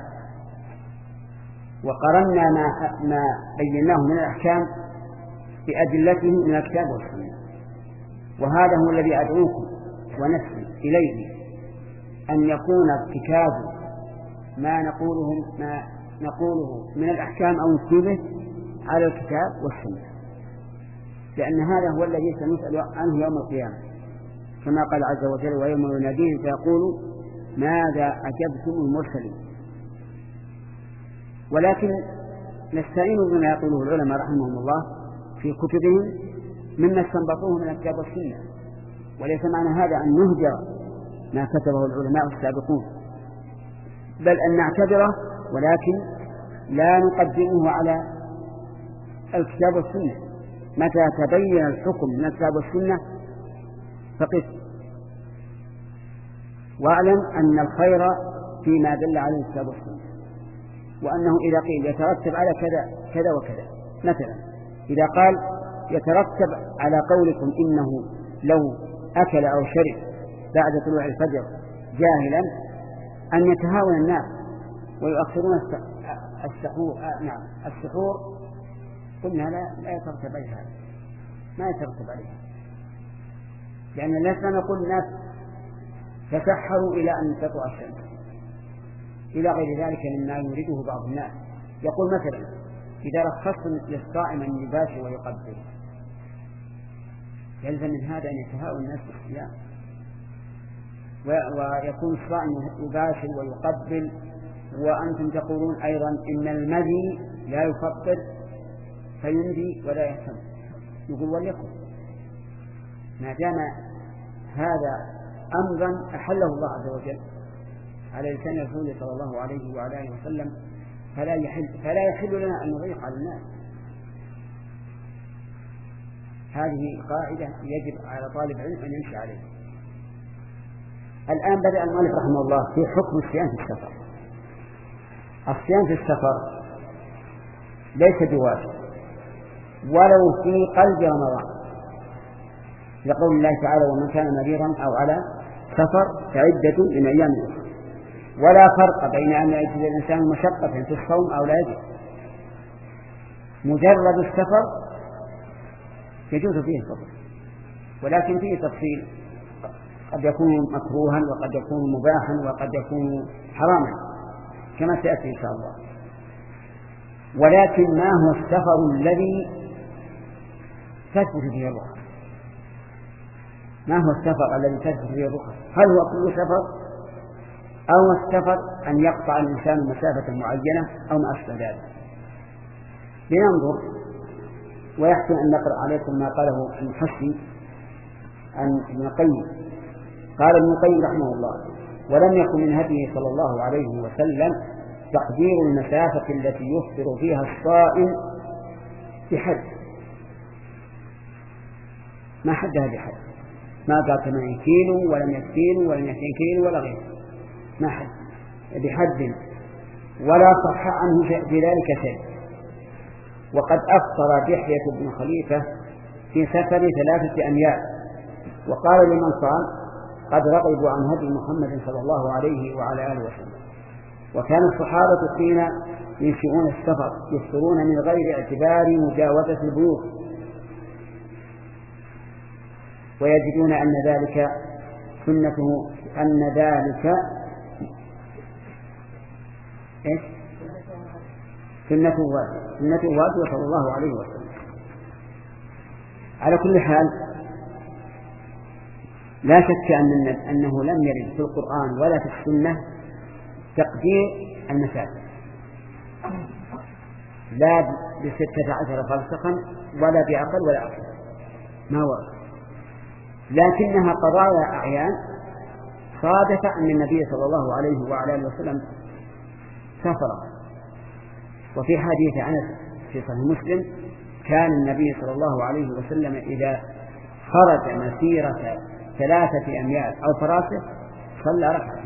وقرنا ما ما بيناه من الأحكام بأدلته من الكتاب والسنة. وهذا هو الذي أدعوكم ونسعي إليه، أن يكون ارتكاب ما نقوله ما نقوله من الأحكام أو نكتبه على الكتاب والسنة، لأن هذا هو الذي سنسأل عنه يوم القيامة كما قال عز وجل ويوم يناديهم فيقول ماذا أجبتم المرسلين. ولكن نستعين بما يقوله العلماء رحمهم الله في كتبهم مما استنبطوه من الكتاب والسنة، وليس معنى هذا أن نهجر ما كتبه العلماء السابقون، بل أن نعتبره ولكن لا نقدمه على الكتاب والسنة. متى تبين الحكم من الكتاب والسنة فقس، واعلم أن الخير فيما دل عليه الكتاب والسنة، وأنه إذا قيل يترتب على كذا كذا وكذا، مثلا إذا قال يترتب على قولكم إنه لو أكل أو شرب بعد طلوع الفجر جاهلا أن يتهاون الناس ويؤخرون السحور آه نعم السحور، قلنا لا, لا يترتب عليه هذا، ما يترتب عليه، لأن لسنا نقول الناس تسحروا إلى أن تطلع الشمس إلى غير ذلك مما يريده بعض الناس. يقول مثلا إذا رخصت للصائم أن يباشر ويقبل، يلزم من هذا أن يتهاون الناس بالصيام، ويكون الصائم يباشر ويقبل وأنتم تقولون أيضا إن المذي لا يفطر فيمضي ولا يهتم. يقول وليكن، ما دام هذا أمرا أحله الله عز وجل على لسان رسوله صلى الله عليه وعلى آله وسلم فلا يحل, فلا يحل لنا أن نضيق على الناس. هذه قاعدة يجب على طالب علم أن يمشي عليها. الآن بدأ المؤلف رحمه الله في حكم الصيام في السفر. الصيام في السفر ليس بواجب ولو في قلب رمضان، لقول الله تعالى ومن كان مريضا أو على سفر فعدة من أيام أخرى، ولا فرق بين أن يجد الإنسان مشقة في الصوم أو لا يجد. مجرد السفر يجوز فيه الفطر، ولكن فيه تفصيل، قد يكون مكروها وقد يكون مباحا وقد يكون حراما كما سيأتي إن شاء الله. ولكن ما هو السفر الذي تثبت فيه الرخص؟ ما هو السفر الذي تثبت فيه الرخص؟ هل هو كل سفر أو السفر أن يقطع الإنسان مسافة معينة أو ما أشبه ذلك؟ لننظر ويحسن أن نقرأ عليكم ما قاله المحسن عن ابن القيم. قال ابن القيم رحمه الله: ولم يكن من هديه صلى الله عليه وسلم تقدير المسافة التي يفطر فيها الصائم بحد، ما حدها بحد، ما قال ثمانين كيلو ولم يكيلو ولم يكين كيلو ولا غيره، ما حد بحد، ولا صح عنه في ذلك شيء. وقد أفطر دحية بن خليفة في سفر ثلاثة أميال، وقال لمن صام: قد رغبوا عن هدي محمد صلى الله عليه وعلى آله وسلم. وكان الصحابة حين ينشئون السفر يفطرون من غير اعتبار مجاوزة البيوت، ويجدون أن ذلك سنته أن ذلك إيش؟ سنته واجب سنته واجب صلى الله عليه وسلم. على كل حال لا شك أن أنه لم يرد في القرآن ولا في السنة تقدير المسافة، لا بستة عشر فرسخا ولا بأقل ولا أكثر، ما ورد، لكنها قضايا أعيان صادف أن النبي صلى الله عليه وعلى آله وسلم سافر. وفي حديث أنس في صحيح مسلم: كان النبي صلى الله عليه وسلم إذا خرج مسيرة ثلاثة أميال أو فراسخ صلى ركعة،